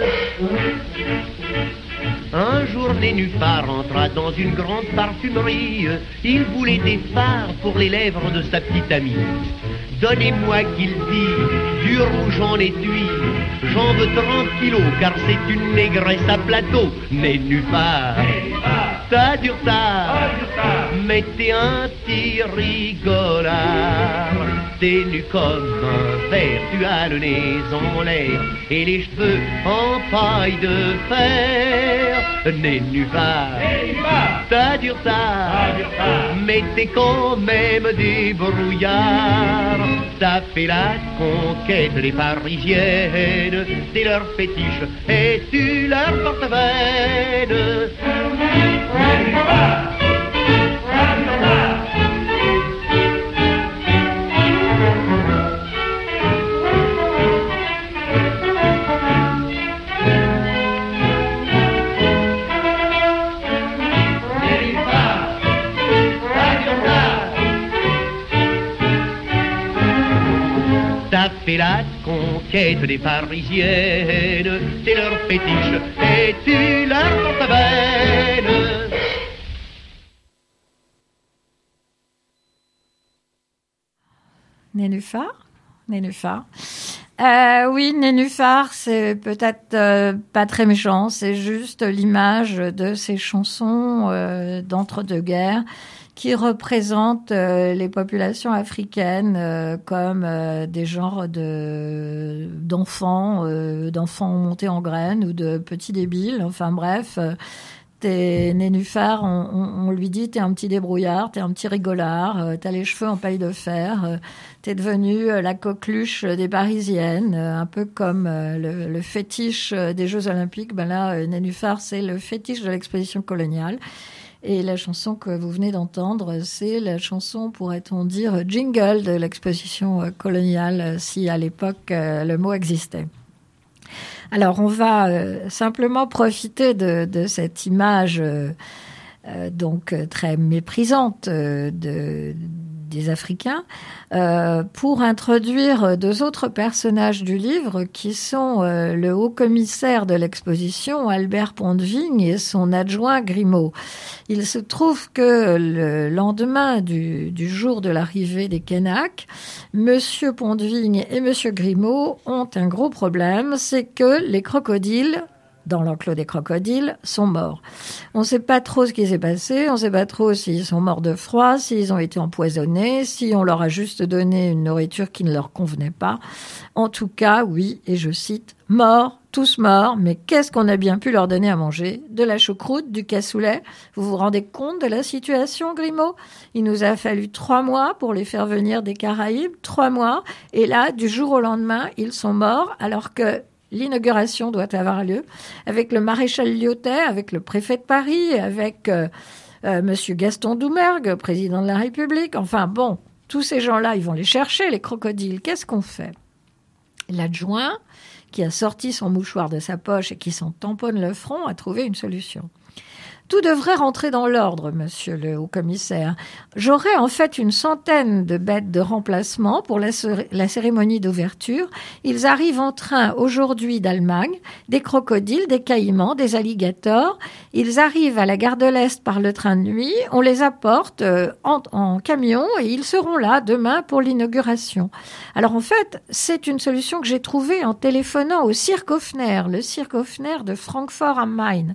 Un jour Nénuphar entra dans une grande parfumerie. Il voulait des fards pour les lèvres de sa petite amie. Donnez-moi, qu'il dit, du rouge en étui. J'en veux trente kilos car c'est une négresse à plateau. Nénuphar, t'as du retard, mais t'es un petit rigolard. T'es nu comme un ver, tu as le nez en l'air et les cheveux en paille de fer. Nénuphar, t'as du retard, mais t'es quand même débrouillard. T'as fait la conquête des Parisiennes, t'es leur fétiche et tu leur portes veine. la conquête des Parisiennes. T'es leur fétiche et tu leur portes veine. Nénuphar Nénuphar. Euh, oui, Nénuphar, c'est peut-être euh, pas très méchant, c'est juste l'image de ces chansons euh, d'entre-deux-guerres qui représentent euh, les populations africaines euh, comme euh, des genres de d'enfants, euh, d'enfants montés en graines ou de petits débiles. Enfin bref, euh, t'es Nénuphar, on, on, on lui dit t'es un petit débrouillard, t'es un petit rigolard, euh, t'as les cheveux en paille de fer, euh, t'es devenue euh, la coqueluche des Parisiennes, euh, un peu comme euh, le, le fétiche des Jeux Olympiques. Ben là, euh, Nénuphar, c'est le fétiche de l'exposition coloniale. Et la chanson que vous venez d'entendre, c'est la chanson, pourrait-on dire, jingle de l'exposition coloniale, si à l'époque euh, le mot existait. Alors, on va euh, simplement profiter de, de cette image euh, euh, donc très méprisante euh, de, des Africains euh, pour introduire deux autres personnages du livre qui sont euh, le haut-commissaire de l'exposition, Albert Pont-de-Vigne, et son adjoint Grimaud. Il se trouve que le lendemain du, du jour de l'arrivée des Kanaks, Monsieur Pont-de-Vigne et Monsieur Grimaud ont un gros problème, c'est que les crocodiles, dans l'enclos des crocodiles, sont morts. On ne sait pas trop ce qui s'est passé, on ne sait pas trop s'ils sont morts de froid, s'ils ont été empoisonnés, si on leur a juste donné une nourriture qui ne leur convenait pas. En tout cas, oui, et je cite, « morts, tous morts, mais qu'est-ce qu'on a bien pu leur donner à manger? De la choucroute, du cassoulet. Vous vous rendez compte de la situation, Grimaud? Il nous a fallu trois mois pour les faire venir des Caraïbes, trois mois, et là, du jour au lendemain, ils sont morts, alors que l'inauguration doit avoir lieu avec le maréchal Lyautey, avec le préfet de Paris, avec euh, euh, Monsieur Gaston Doumergue, président de la République. Enfin bon, tous ces gens-là, ils vont les chercher, les crocodiles. Qu'est-ce qu'on fait? L'adjoint, qui a sorti son mouchoir de sa poche et qui s'en tamponne le front, a trouvé une solution. Tout devrait rentrer dans l'ordre, monsieur le haut-commissaire. J'aurai en fait une centaine de bêtes de remplacement pour la, la cérémonie d'ouverture. Ils arrivent en train aujourd'hui d'Allemagne, des crocodiles, des caïmans, des alligators. Ils arrivent à la gare de l'Est par le train de nuit. On les apporte euh, en, en camion et ils seront là demain pour l'inauguration. Alors en fait, c'est une solution que j'ai trouvée en téléphonant au Cirque Hofner, le Cirque Hofner de Francfort am Main.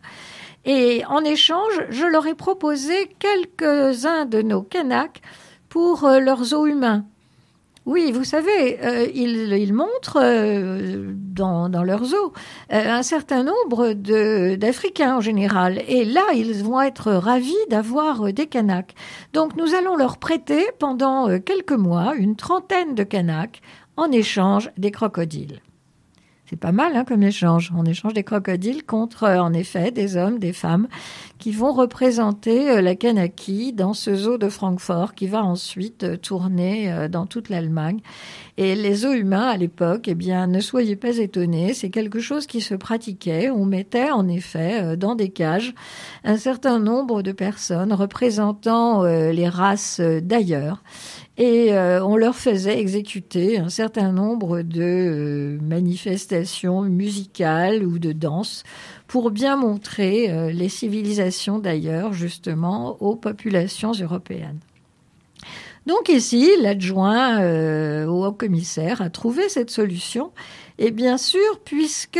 Et en échange, je leur ai proposé quelques-uns de nos Kanaks pour euh, leurs zoos humains. Oui, vous savez, euh, ils, ils montrent euh, dans, dans leurs zoos euh, un certain nombre de, d'Africains en général. Et là, ils vont être ravis d'avoir des Kanaks. Donc, nous allons leur prêter pendant euh, quelques mois une trentaine de Kanaks en échange des crocodiles. C'est pas mal hein, comme échange. On échange des crocodiles contre, euh, en effet, des hommes, des femmes qui vont représenter euh, la Kanakie dans ce zoo de Francfort qui va ensuite euh, tourner euh, dans toute l'Allemagne. Et les zoos humains, à l'époque, eh bien, ne soyez pas étonnés, c'est quelque chose qui se pratiquait. On mettait, en effet, euh, dans des cages un certain nombre de personnes représentant euh, les races euh, d'ailleurs. Et euh, on leur faisait exécuter un certain nombre de euh, manifestations musicales ou de danses pour bien montrer euh, les civilisations d'ailleurs, justement, aux populations européennes. Donc ici, l'adjoint euh, au haut-commissaire a trouvé cette solution. Et bien sûr, puisque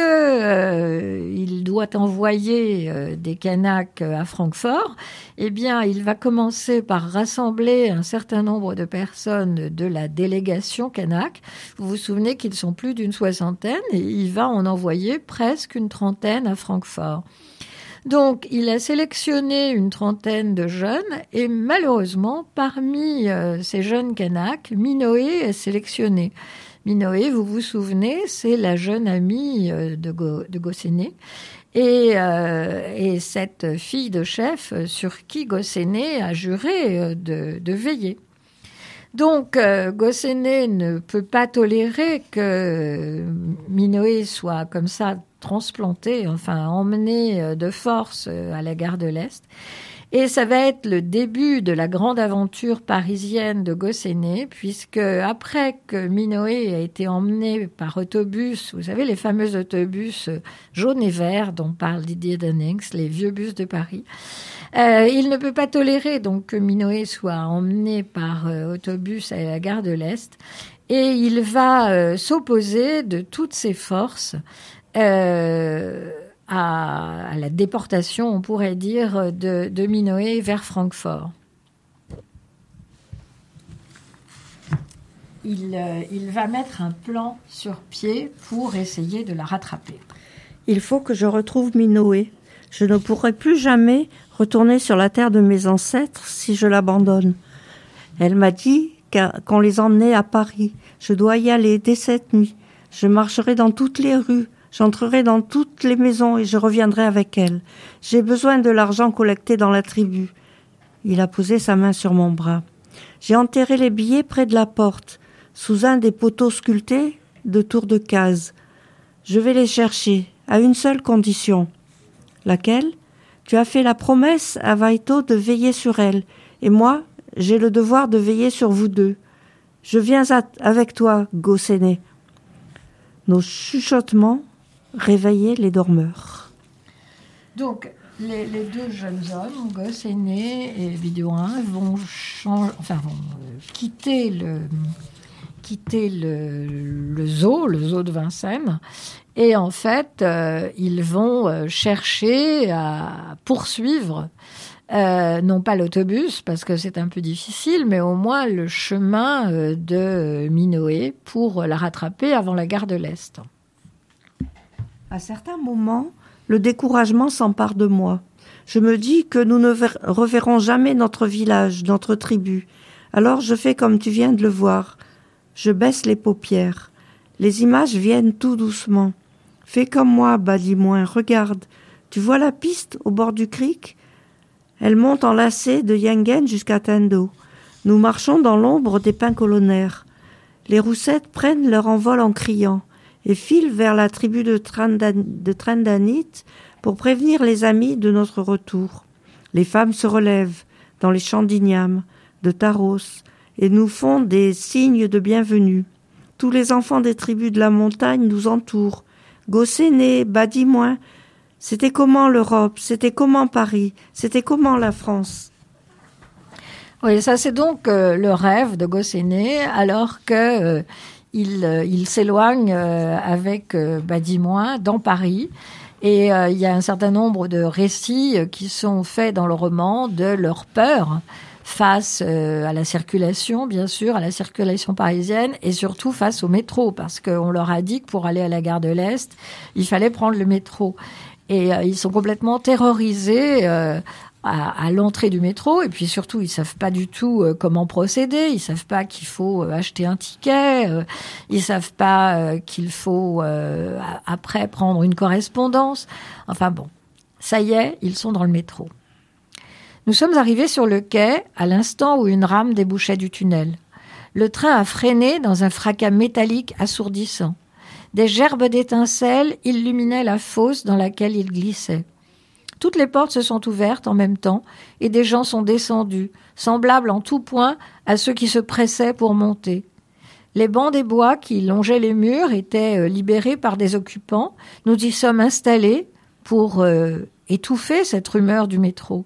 euh, il doit envoyer euh, des Kanaks à Francfort, eh bien, il va commencer par rassembler un certain nombre de personnes de la délégation Kanak. Vous vous souvenez qu'ils sont plus d'une soixantaine et il va en envoyer presque une trentaine à Francfort. Donc, il a sélectionné une trentaine de jeunes et malheureusement, parmi euh, ces jeunes Kanaks, Minoé est sélectionné. Minoé, vous vous souvenez, c'est la jeune amie euh, de, Go- de Gosséné. Et, euh, et cette fille de chef sur qui Gosséné a juré de, de veiller. Donc, euh, Gosséné ne peut pas tolérer que Minoé soit comme ça transplanté, enfin emmené de force à la gare de l'Est. Et ça va être le début de la grande aventure parisienne de Goscinny, puisque après que Minoët a été emmené par autobus, vous savez, les fameux autobus jaunes et verts dont parle Didier Dennings, les vieux bus de Paris, euh, il ne peut pas tolérer donc que Minoët soit emmené par euh, autobus à la gare de l'Est, et il va euh, s'opposer de toutes ses forces euh, À, à la déportation, on pourrait dire, de, de Minoët vers Francfort. Il, euh, il va mettre un plan sur pied pour essayer de la rattraper. Il faut que je retrouve Minoët. Je ne pourrai plus jamais retourner sur la terre de mes ancêtres si je l'abandonne. Elle m'a dit qu'on les emmenait à Paris. Je dois y aller dès cette nuit. Je marcherai dans toutes les rues. J'entrerai dans toutes les maisons et je reviendrai avec elle. J'ai besoin de l'argent collecté dans la tribu. Il a posé sa main sur mon bras. J'ai enterré les billets près de la porte, sous un des poteaux sculptés de tours de case. Je vais les chercher, à une seule condition. Laquelle ? Tu as fait la promesse à Vaïto de veiller sur elle, et moi, j'ai le devoir de veiller sur vous deux. Je viens avec toi, Goscinny. Nos chuchotements réveillaient les dormeurs. Donc, les, les deux jeunes hommes, Goscinny et Vidouin, vont, changer, enfin, vont euh, quitter, le, quitter le, le zoo, le zoo de Vincennes, et en fait, euh, ils vont euh, chercher à poursuivre, euh, non pas l'autobus, parce que c'est un peu difficile, mais au moins le chemin euh, de Minoët pour la rattraper avant la gare de l'Est. À certains moments, le découragement s'empare de moi. Je me dis que nous ne ver- reverrons jamais notre village, notre tribu. Alors je fais comme tu viens de le voir. Je baisse les paupières. Les images viennent tout doucement. Fais comme moi, Badimoin, regarde. Tu vois la piste au bord du creek ? Elle monte en lacet de Yengen jusqu'à Tendo. Nous marchons dans l'ombre des pins colonnaires. Les roussettes prennent leur envol en criant et filent vers la tribu de, Trendan, de Trendanit pour prévenir les amis de notre retour. Les femmes se relèvent dans les champs d'igname, de taros, et nous font des signes de bienvenue. Tous les enfants des tribus de la montagne nous entourent. Goscinny, Badimoin, c'était comment l'Europe, c'était comment Paris, c'était comment la France. Oui, ça c'est donc euh, le rêve de Goscinny, alors que euh, il, euh, il s'éloigne euh, avec euh, Badimoin dans Paris. Et euh, il y a un certain nombre de récits euh, qui sont faits dans le roman de leur peur face euh, à la circulation, bien sûr, à la circulation parisienne, et surtout face au métro, parce qu'on leur a dit que pour aller à la gare de l'Est, il fallait prendre le métro. Et euh, ils sont complètement terrorisés euh, à, à l'entrée du métro, et puis surtout, ils savent pas du tout euh, comment procéder, ils savent pas qu'il faut euh, acheter un ticket, euh, ils savent pas euh, qu'il faut euh, après prendre une correspondance. Enfin bon, ça y est, ils sont dans le métro. Nous sommes arrivés sur le quai à l'instant où une rame débouchait du tunnel. Le train a freiné dans un fracas métallique assourdissant. Des gerbes d'étincelles illuminaient la fosse dans laquelle il glissait. Toutes les portes se sont ouvertes en même temps et des gens sont descendus, semblables en tout point à ceux qui se pressaient pour monter. Les bancs des bois qui longeaient les murs étaient libérés par des occupants. Nous y sommes installés pour euh, étouffer cette rumeur du métro.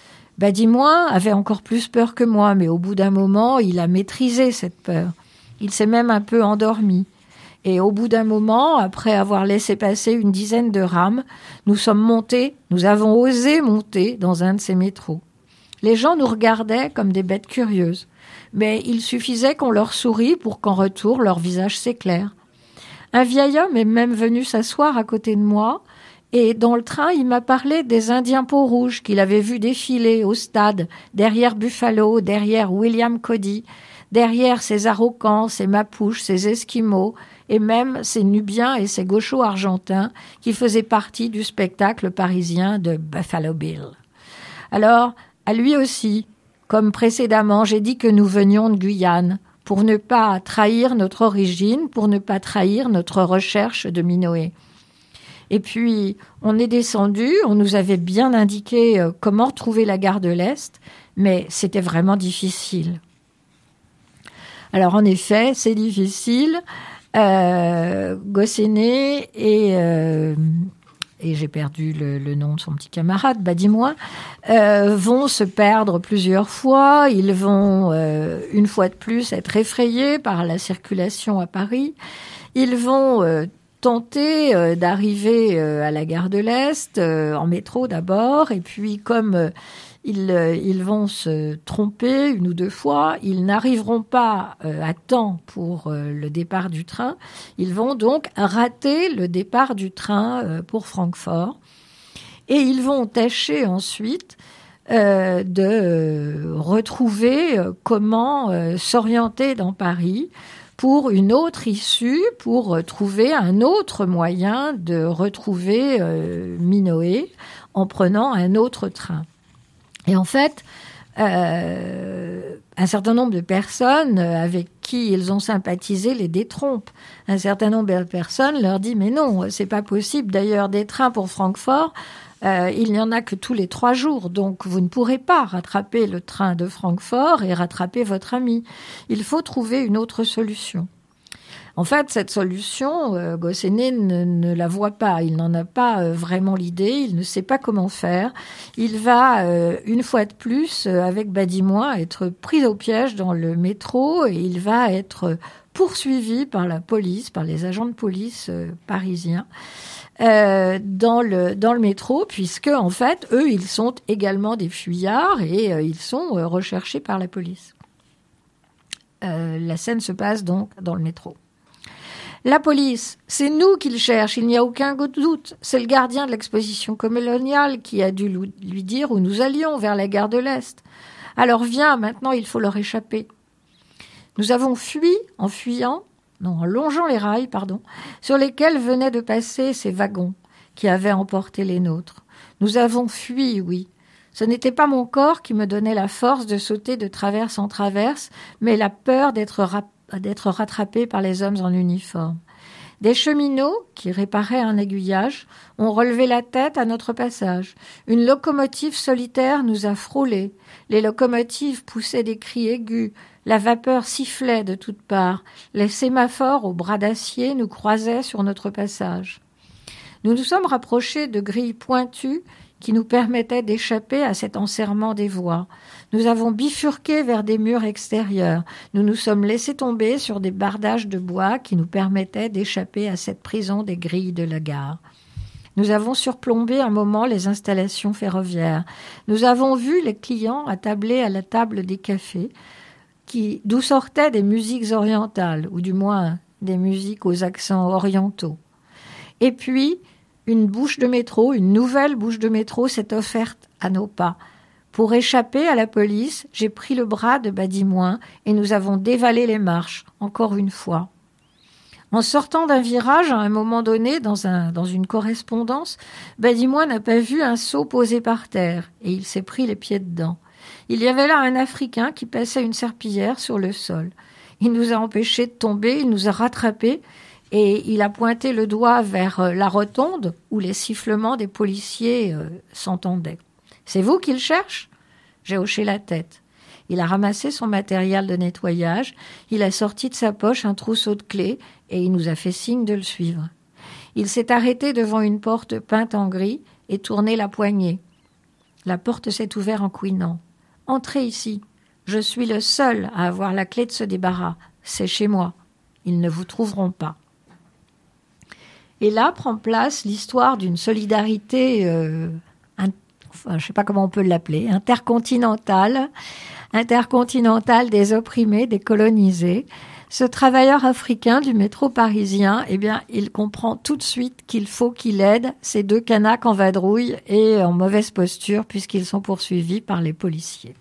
Badimoin avait encore plus peur que moi, mais au bout d'un moment, il a maîtrisé cette peur. Il s'est même un peu endormi. Et au bout d'un moment, après avoir laissé passer une dizaine de rames, nous sommes montés, nous avons osé monter dans un de ces métros. Les gens nous regardaient comme des bêtes curieuses, mais il suffisait qu'on leur sourie pour qu'en retour, leur visage s'éclaire. Un vieil homme est même venu s'asseoir à côté de moi, et dans le train, il m'a parlé des Indiens peau-rouge qu'il avait vus défiler au stade, derrière Buffalo, derrière William Cody, derrière ses Araucans, ses Mapuches, ses Esquimaux, et même ses Nubiens et ses Gauchos argentins qui faisaient partie du spectacle parisien de Buffalo Bill. Alors, à lui aussi, comme précédemment, j'ai dit que nous venions de Guyane, pour ne pas trahir notre origine, pour ne pas trahir notre recherche de Minoët. Et puis, on est descendu, on nous avait bien indiqué euh, comment retrouver la gare de l'Est, mais c'était vraiment difficile. Alors, en effet, c'est difficile. Euh, Gosséné et, euh, et j'ai perdu le, le nom de son petit camarade, Badimois, euh, vont se perdre plusieurs fois. Ils vont, euh, une fois de plus, être effrayés par la circulation à Paris. Ils vont euh, tenter euh, d'arriver euh, à la gare de l'Est, euh, en métro d'abord, et puis comme... Euh, Ils, euh, ils vont se tromper une ou deux fois. Ils n'arriveront pas euh, à temps pour euh, le départ du train. Ils vont donc rater le départ du train euh, pour Francfort. Et ils vont tâcher ensuite euh, de euh, retrouver euh, comment euh, s'orienter dans Paris pour une autre issue, pour euh, trouver un autre moyen de retrouver euh, Minoë en prenant un autre train. Et en fait, euh, un certain nombre de personnes avec qui ils ont sympathisé les détrompent. Un certain nombre de personnes leur dit « Mais non, c'est pas possible. D'ailleurs, des trains pour Francfort, euh, il n'y en a que tous les trois jours. Donc, vous ne pourrez pas rattraper le train de Francfort et rattraper votre ami. Il faut trouver une autre solution. » En fait, cette solution, euh, Gosséné ne, ne la voit pas. Il n'en a pas euh, vraiment l'idée. Il ne sait pas comment faire. Il va, euh, une fois de plus, euh, avec Badimois, être pris au piège dans le métro et il va être poursuivi par la police, par les agents de police euh, parisiens euh, dans le dans le métro, puisque en fait, eux, ils sont également des fuyards et euh, ils sont euh, recherchés par la police. Euh, la scène se passe donc dans le métro. La police, c'est nous qui le cherche, il n'y a aucun doute. C'est le gardien de l'exposition coloniale qui a dû lui dire où nous allions, vers la gare de l'Est. Alors viens, maintenant il faut leur échapper. Nous avons fui en fuyant, non, en longeant les rails, pardon, sur lesquels venaient de passer ces wagons qui avaient emporté les nôtres. Nous avons fui, oui. Ce n'était pas mon corps qui me donnait la force de sauter de traverse en traverse, mais la peur d'être rapide. d'être rattrapés par les hommes en uniforme. Des cheminots, qui réparaient un aiguillage, ont relevé la tête à notre passage. Une locomotive solitaire nous a frôlés. Les locomotives poussaient des cris aigus. La vapeur sifflait de toutes parts. Les sémaphores aux bras d'acier nous croisaient sur notre passage. Nous nous sommes rapprochés de grilles pointues qui nous permettaient d'échapper à cet enserrement des voies. Nous avons bifurqué vers des murs extérieurs. Nous nous sommes laissés tomber sur des bardages de bois qui nous permettaient d'échapper à cette prison des grilles de la gare. Nous avons surplombé un moment les installations ferroviaires. Nous avons vu les clients attablés à la table des cafés, qui, d'où sortaient des musiques orientales, ou du moins des musiques aux accents orientaux. Et puis, une bouche de métro, une nouvelle bouche de métro s'est offerte à nos pas. Pour échapper à la police, j'ai pris le bras de Badimois et nous avons dévalé les marches, encore une fois. En sortant d'un virage, à un moment donné, dans, un, dans une correspondance, Badimois n'a pas vu un seau posé par terre et il s'est pris les pieds dedans. Il y avait là un Africain qui passait une serpillière sur le sol. Il nous a empêchés de tomber, il nous a rattrapés et il a pointé le doigt vers la rotonde où les sifflements des policiers euh, s'entendaient. « C'est vous qui le cherche ?» J'ai hoché la tête. Il a ramassé son matériel de nettoyage, il a sorti de sa poche un trousseau de clés et il nous a fait signe de le suivre. Il s'est arrêté devant une porte peinte en gris et tourné la poignée. La porte s'est ouverte en couinant. « Entrez ici. Je suis le seul à avoir la clé de ce débarras. C'est chez moi. Ils ne vous trouveront pas. » Et là prend place l'histoire d'une solidarité, euh, in, enfin, je ne sais pas comment on peut l'appeler, intercontinentale, intercontinentale des opprimés, des colonisés. Ce travailleur africain du métro parisien, eh bien, il comprend tout de suite qu'il faut qu'il aide ces deux canaques en vadrouille et en mauvaise posture puisqu'ils sont poursuivis par les policiers.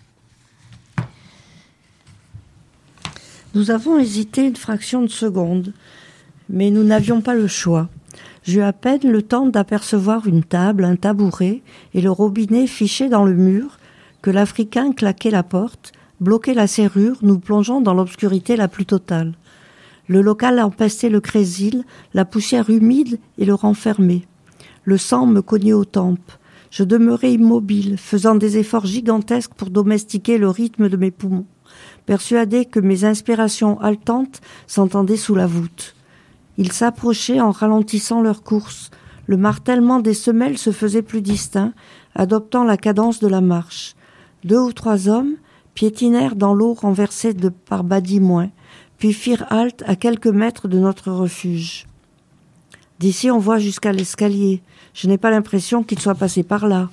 Nous avons hésité une fraction de seconde, mais nous n'avions pas le choix. J'eus à peine le temps d'apercevoir une table, un tabouret et le robinet fiché dans le mur que l'Africain claquait la porte, bloquait la serrure, nous plongeant dans l'obscurité la plus totale. Le local empestait le crésil, la poussière humide et le renfermait. Le sang me cognait aux tempes. Je demeurais immobile, faisant des efforts gigantesques pour domestiquer le rythme de mes poumons, persuadé que mes inspirations haletantes s'entendaient sous la voûte. Ils s'approchaient en ralentissant leur course. Le martèlement des semelles se faisait plus distinct, adoptant la cadence de la marche. Deux ou trois hommes piétinèrent dans l'eau renversée de par Badimoin, puis firent halte à quelques mètres de notre refuge. D'ici on voit jusqu'à l'escalier. Je n'ai pas l'impression qu'il soit passé par là.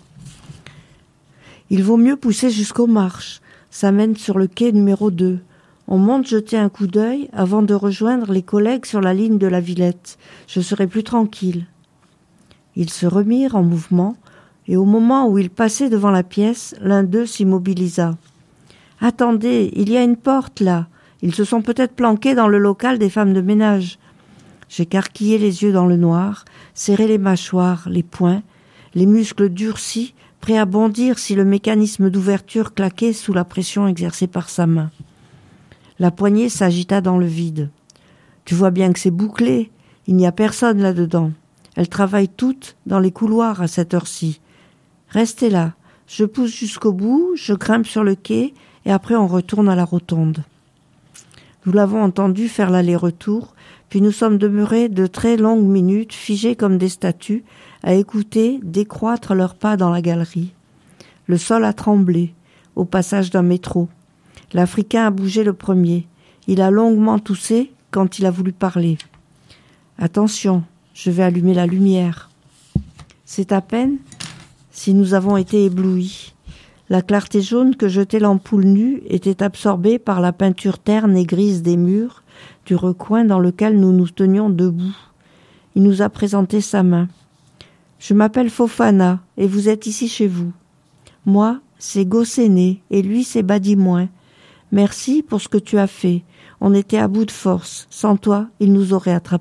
Il vaut mieux pousser jusqu'aux marches. Ça mène sur le quai numéro deux. On monte jeter un coup d'œil avant de rejoindre les collègues sur la ligne de la Villette. Je serai plus tranquille. Ils se remirent en mouvement, et au moment où ils passaient devant la pièce, l'un d'eux s'immobilisa. « Attendez, il y a une porte là. Ils se sont peut-être planqués dans le local des femmes de ménage. » J'écarquillai les yeux dans le noir, serrai les mâchoires, les poings, les muscles durcis, prêts à bondir si le mécanisme d'ouverture claquait sous la pression exercée par sa main. La poignée s'agita dans le vide. « Tu vois bien que c'est bouclé, il n'y a personne là-dedans. Elles travaillent toutes dans les couloirs à cette heure-ci. Restez là, je pousse jusqu'au bout, je grimpe sur le quai et après on retourne à la rotonde. » Nous l'avons entendu faire l'aller-retour, puis nous sommes demeurés de très longues minutes, figés comme des statues, à écouter décroître leurs pas dans la galerie. Le sol a tremblé, au passage d'un métro. L'Africain a bougé le premier. Il a longuement toussé quand il a voulu parler. « Attention, je vais allumer la lumière. » C'est à peine si nous avons été éblouis. La clarté jaune que jetait l'ampoule nue était absorbée par la peinture terne et grise des murs, du recoin dans lequel nous nous tenions debout. Il nous a présenté sa main. « Je m'appelle Fofana, et vous êtes ici chez vous. Moi, c'est Gosséné, et lui, c'est Badimoin. Merci pour ce que tu as fait. On était à bout de force. Sans toi, il nous aurait attrapés. »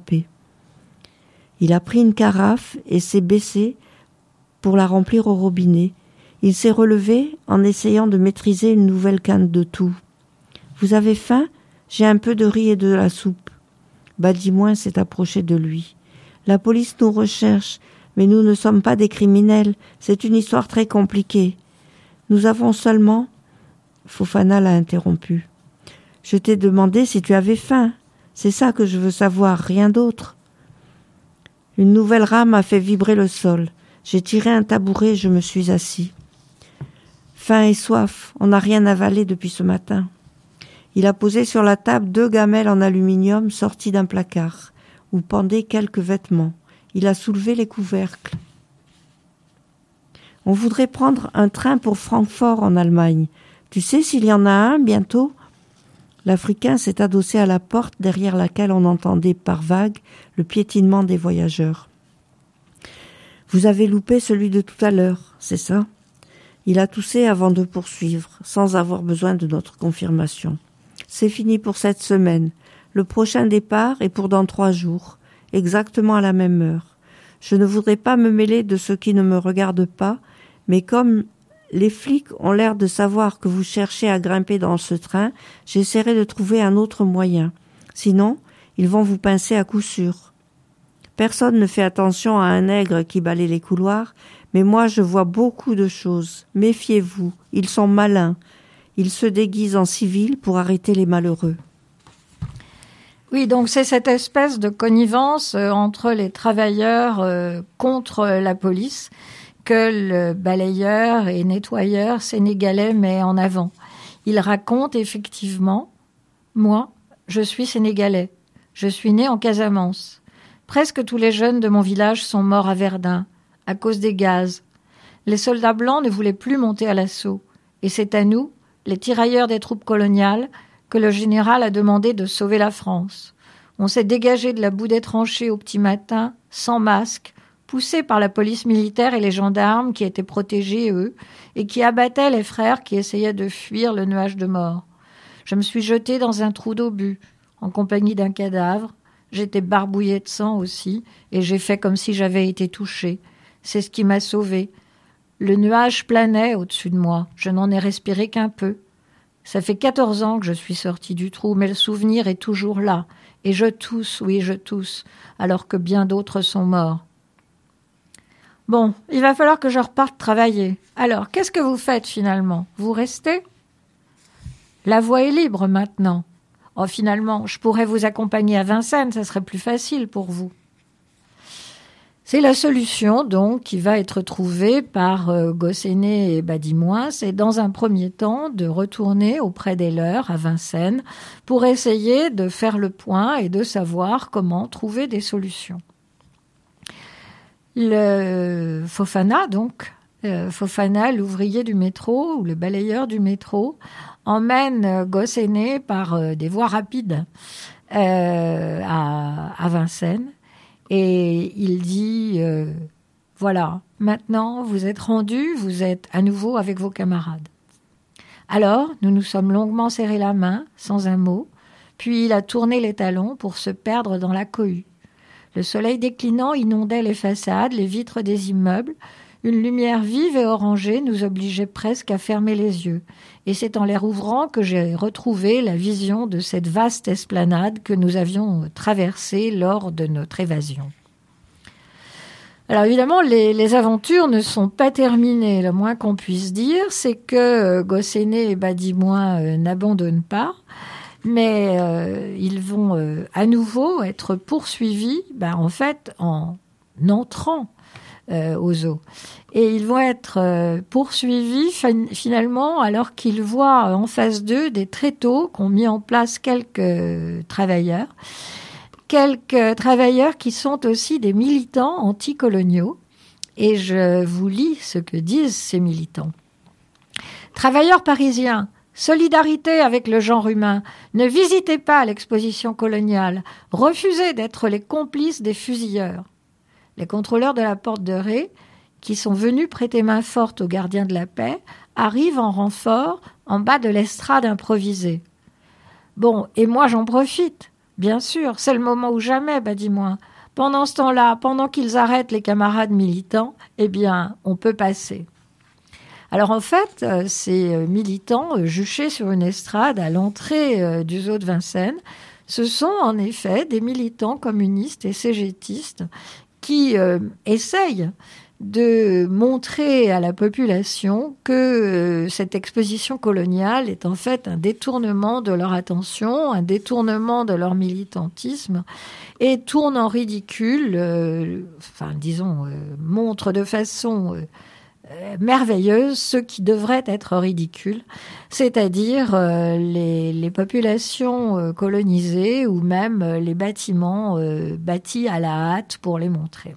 Il a pris une carafe et s'est baissé pour la remplir au robinet. Il s'est relevé en essayant de maîtriser une nouvelle canne de tout. « Vous avez faim ? J'ai un peu de riz et de la soupe. » Badimoin s'est approché de lui. « La police nous recherche, mais nous ne sommes pas des criminels. C'est une histoire très compliquée. Nous avons seulement... » Fofana l'a interrompu. « Je t'ai demandé si tu avais faim. C'est ça que je veux savoir, rien d'autre. » Une nouvelle rame a fait vibrer le sol. J'ai tiré un tabouret et je me suis assis. Faim et soif, on n'a rien avalé depuis ce matin. Il a posé sur la table deux gamelles en aluminium sorties d'un placard, où pendaient quelques vêtements. Il a soulevé les couvercles. On voudrait prendre un train pour Francfort en Allemagne. Tu sais s'il y en a un bientôt ? L'Africain s'est adossé à la porte derrière laquelle on entendait par vagues le piétinement des voyageurs. « Vous avez loupé celui de tout à l'heure, c'est ça ?» Il a toussé avant de poursuivre, sans avoir besoin de notre confirmation. « C'est fini pour cette semaine. Le prochain départ est pour dans trois jours, exactement à la même heure. Je ne voudrais pas me mêler de ce qui ne me regarde pas, mais comme les flics ont l'air de savoir que vous cherchez à grimper dans ce train, j'essaierai de trouver un autre moyen. Sinon, ils vont vous pincer à coup sûr. Personne ne fait attention à un nègre qui balaye les couloirs, mais moi je vois beaucoup de choses. Méfiez-vous, ils sont malins. Ils se déguisent en civil pour arrêter les malheureux. » Oui, donc c'est cette espèce de connivence euh, entre les travailleurs euh, contre la police que le balayeur et nettoyeur sénégalais met en avant. Il raconte effectivement « Moi, je suis sénégalais. Je suis né en Casamance. Presque tous les jeunes de mon village sont morts à Verdun, à cause des gaz. Les soldats blancs ne voulaient plus monter à l'assaut. Et c'est à nous, les tirailleurs des troupes coloniales, que le général a demandé de sauver la France. On s'est dégagé de la boue des tranchées au petit matin, sans masque, poussés par la police militaire et les gendarmes qui étaient protégés, eux, et qui abattaient les frères qui essayaient de fuir le nuage de mort. Je me suis jeté dans un trou d'obus, en compagnie d'un cadavre. J'étais barbouillé de sang aussi, et j'ai fait comme si j'avais été touché. C'est ce qui m'a sauvé. Le nuage planait au-dessus de moi. Je n'en ai respiré qu'un peu. Ça fait quatorze ans que je suis sortie du trou, mais le souvenir est toujours là. Et je tousse, oui, je tousse, alors que bien d'autres sont morts. Bon, il va falloir que je reparte travailler. Alors, qu'est-ce que vous faites finalement? Vous restez? La voie est libre maintenant. Oh, finalement, je pourrais vous accompagner à Vincennes, ça serait plus facile pour vous. C'est la solution, donc, qui va être trouvée par euh, Gosséné et Badimois. C'est, dans un premier temps, de retourner auprès des leurs à Vincennes pour essayer de faire le point et de savoir comment trouver des solutions. Le Fofana, donc, euh, Fofana, l'ouvrier du métro ou le balayeur du métro, emmène Gosséné par euh, des voies rapides euh, à, à Vincennes. Et il dit, euh, voilà, maintenant vous êtes rendus, vous êtes à nouveau avec vos camarades. Alors, nous nous sommes longuement serrés la main, sans un mot, puis il a tourné les talons pour se perdre dans la cohue. Le soleil déclinant inondait les façades, les vitres des immeubles. Une lumière vive et orangée nous obligeait presque à fermer les yeux. Et c'est en les rouvrant que j'ai retrouvé la vision de cette vaste esplanade que nous avions traversée lors de notre évasion. Alors évidemment, les, les aventures ne sont pas terminées. Le moins qu'on puisse dire, c'est que Gosséné et Badimois euh, n'abandonnent pas, mais euh, ils vont euh, à nouveau être poursuivis, ben, en fait, en entrant Euh, aux eaux. Et ils vont être euh, poursuivis fin- finalement alors qu'ils voient en face d'eux des tréteaux qu'ont mis en place quelques euh, travailleurs. Quelques travailleurs qui sont aussi des militants anticoloniaux. Et je vous lis ce que disent ces militants. Travailleurs parisiens, solidarité avec le genre humain, ne visitez pas l'exposition coloniale, refusez d'être les complices des fusilleurs. Les contrôleurs de la porte de Ré, qui sont venus prêter main forte aux gardiens de la paix, arrivent en renfort en bas de l'estrade improvisée. Bon, et moi j'en profite, bien sûr, c'est le moment ou jamais, Badimois. Pendant ce temps-là, pendant qu'ils arrêtent les camarades militants, eh bien, on peut passer. Alors en fait, ces militants juchés sur une estrade à l'entrée du zoo de Vincennes, ce sont en effet des militants communistes et cégétistes qui euh, essayent de montrer à la population que euh, cette exposition coloniale est en fait un détournement de leur attention, un détournement de leur militantisme, et tourne en ridicule, euh, enfin disons, euh, montre de façon euh, euh, merveilleuse ce qui devrait être ridicule, c'est-à-dire euh, les, les populations euh, colonisées ou même euh, les bâtiments euh, bâtis à la hâte pour les montrer.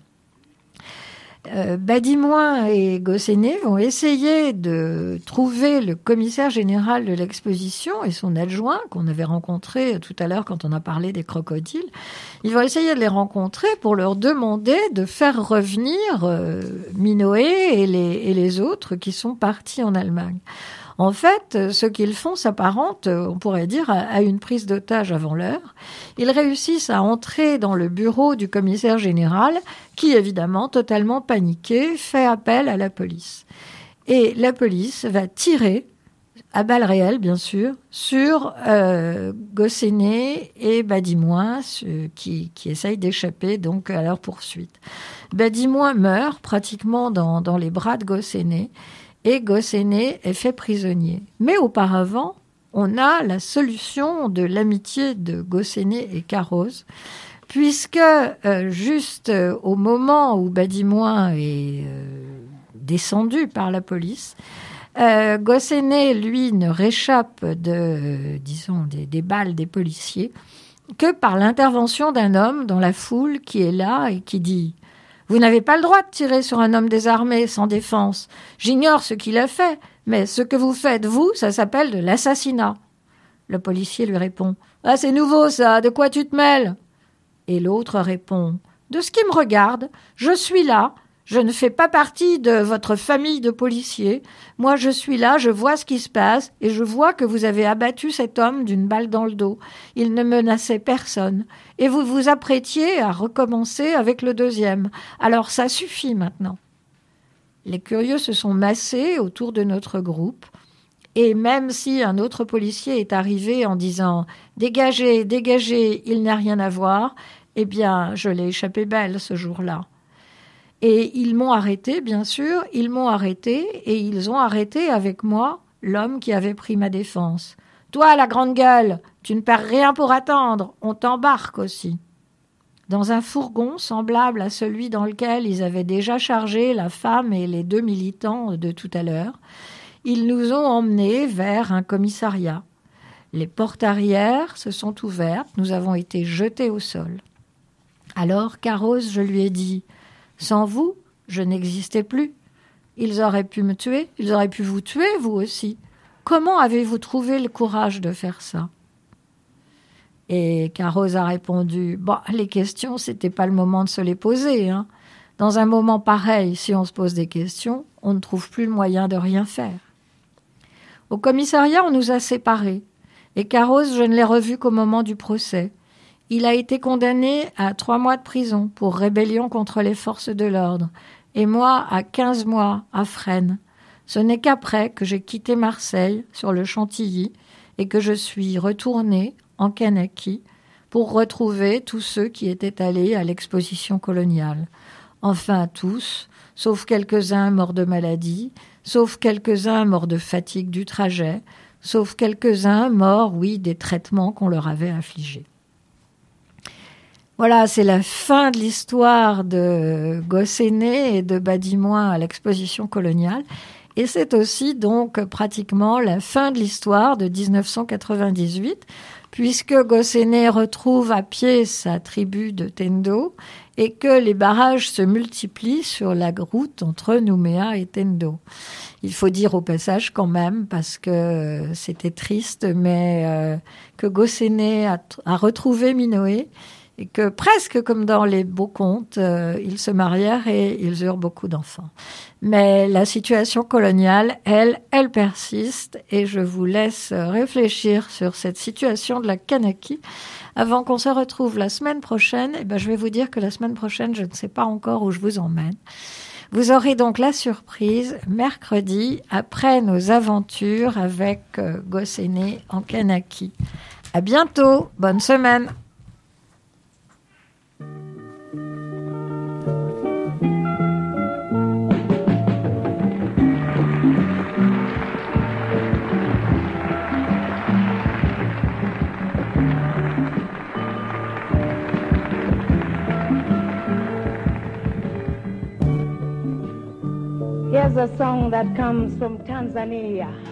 Euh, Badimois et Gosséné vont essayer de trouver le commissaire général de l'exposition et son adjoint, qu'on avait rencontré tout à l'heure quand on a parlé des crocodiles. Ils vont essayer de les rencontrer pour leur demander de faire revenir euh, Minoë et les, et les autres qui sont partis en Allemagne. En fait, ce qu'ils font s'apparente, on pourrait dire, à une prise d'otage avant l'heure. Ils réussissent à entrer dans le bureau du commissaire général, qui, évidemment, totalement paniqué, fait appel à la police. Et la police va tirer, à balles réelles, bien sûr, sur euh, Gosséné et Badimois, qui, qui essayent d'échapper donc à leur poursuite. Badimois meurt pratiquement dans, dans les bras de Gosséné, et Gosséné est fait prisonnier. Mais auparavant, on a la solution de l'amitié de Gosséné et Carroz, puisque euh, juste euh, au moment où Badimois est euh, descendu par la police, euh, Gosséné, lui, ne réchappe de, euh, disons, des, des balles des policiers que par l'intervention d'un homme dans la foule qui est là et qui dit « Vous n'avez pas le droit de tirer sur un homme désarmé, sans défense. J'ignore ce qu'il a fait, mais ce que vous faites, vous, ça s'appelle de l'assassinat. » Le policier lui répond « Ah, c'est nouveau ça, de quoi tu te mêles ?» Et l'autre répond « De ce qui me regarde, je suis là, je ne fais pas partie de votre famille de policiers. Moi, je suis là, je vois ce qui se passe, et je vois que vous avez abattu cet homme d'une balle dans le dos. Il ne menaçait personne. Et vous vous apprêtiez à recommencer avec le deuxième. Alors ça suffit maintenant. » Les curieux se sont massés autour de notre groupe. Et même si un autre policier est arrivé en disant « Dégagez, dégagez, il n'y a rien à voir », eh bien, je l'ai échappé belle ce jour-là. Et ils m'ont arrêté, bien sûr, ils m'ont arrêté et ils ont arrêté avec moi l'homme qui avait pris ma défense. « Toi, la grande gueule, tu ne perds rien pour attendre, on t'embarque aussi. » Dans un fourgon semblable à celui dans lequel ils avaient déjà chargé la femme et les deux militants de tout à l'heure, ils nous ont emmenés vers un commissariat. Les portes arrière se sont ouvertes, nous avons été jetés au sol. Alors, Carros, je lui ai dit « Sans vous, je n'existais plus. Ils auraient pu me tuer, ils auraient pu vous tuer, vous aussi. Comment avez-vous trouvé le courage de faire ça ?» Et Carros a répondu bon, « Les questions, c'était pas le moment de se les poser. Hein. Dans un moment pareil, si on se pose des questions, on ne trouve plus le moyen de rien faire. » Au commissariat, on nous a séparés. Et Carros, je ne l'ai revu qu'au moment du procès. Il a été condamné à trois mois de prison pour rébellion contre les forces de l'ordre. Et moi, à quinze mois, à Fresnes. Ce n'est qu'après que j'ai quitté Marseille, sur le Chantilly, et que je suis retournée en Kanaky pour retrouver tous ceux qui étaient allés à l'exposition coloniale. Enfin tous, sauf quelques-uns morts de maladie, sauf quelques-uns morts de fatigue du trajet, sauf quelques-uns morts, oui, des traitements qu'on leur avait infligés. Voilà, c'est la fin de l'histoire de Gosséné et de Badimoine à l'exposition coloniale. Et c'est aussi donc pratiquement la fin de l'histoire de dix-neuf cent quatre-vingt-dix-huit, puisque Gosséné retrouve à pied sa tribu de Tendo et que les barrages se multiplient sur la route entre Nouméa et Tendo. Il faut dire au passage quand même, parce que c'était triste, mais euh, que Gosséné a, a retrouvé Minoé et que presque comme dans les beaux contes, euh, ils se marièrent et ils eurent beaucoup d'enfants. Mais la situation coloniale, elle, elle persiste et je vous laisse réfléchir sur cette situation de la Kanaky. Avant qu'on se retrouve la semaine prochaine, eh ben, je vais vous dire que la semaine prochaine, je ne sais pas encore où je vous emmène. Vous aurez donc la surprise mercredi après nos aventures avec euh, Gosséné en Kanaky. À bientôt, bonne semaine. Here's a song that comes from Tanzania.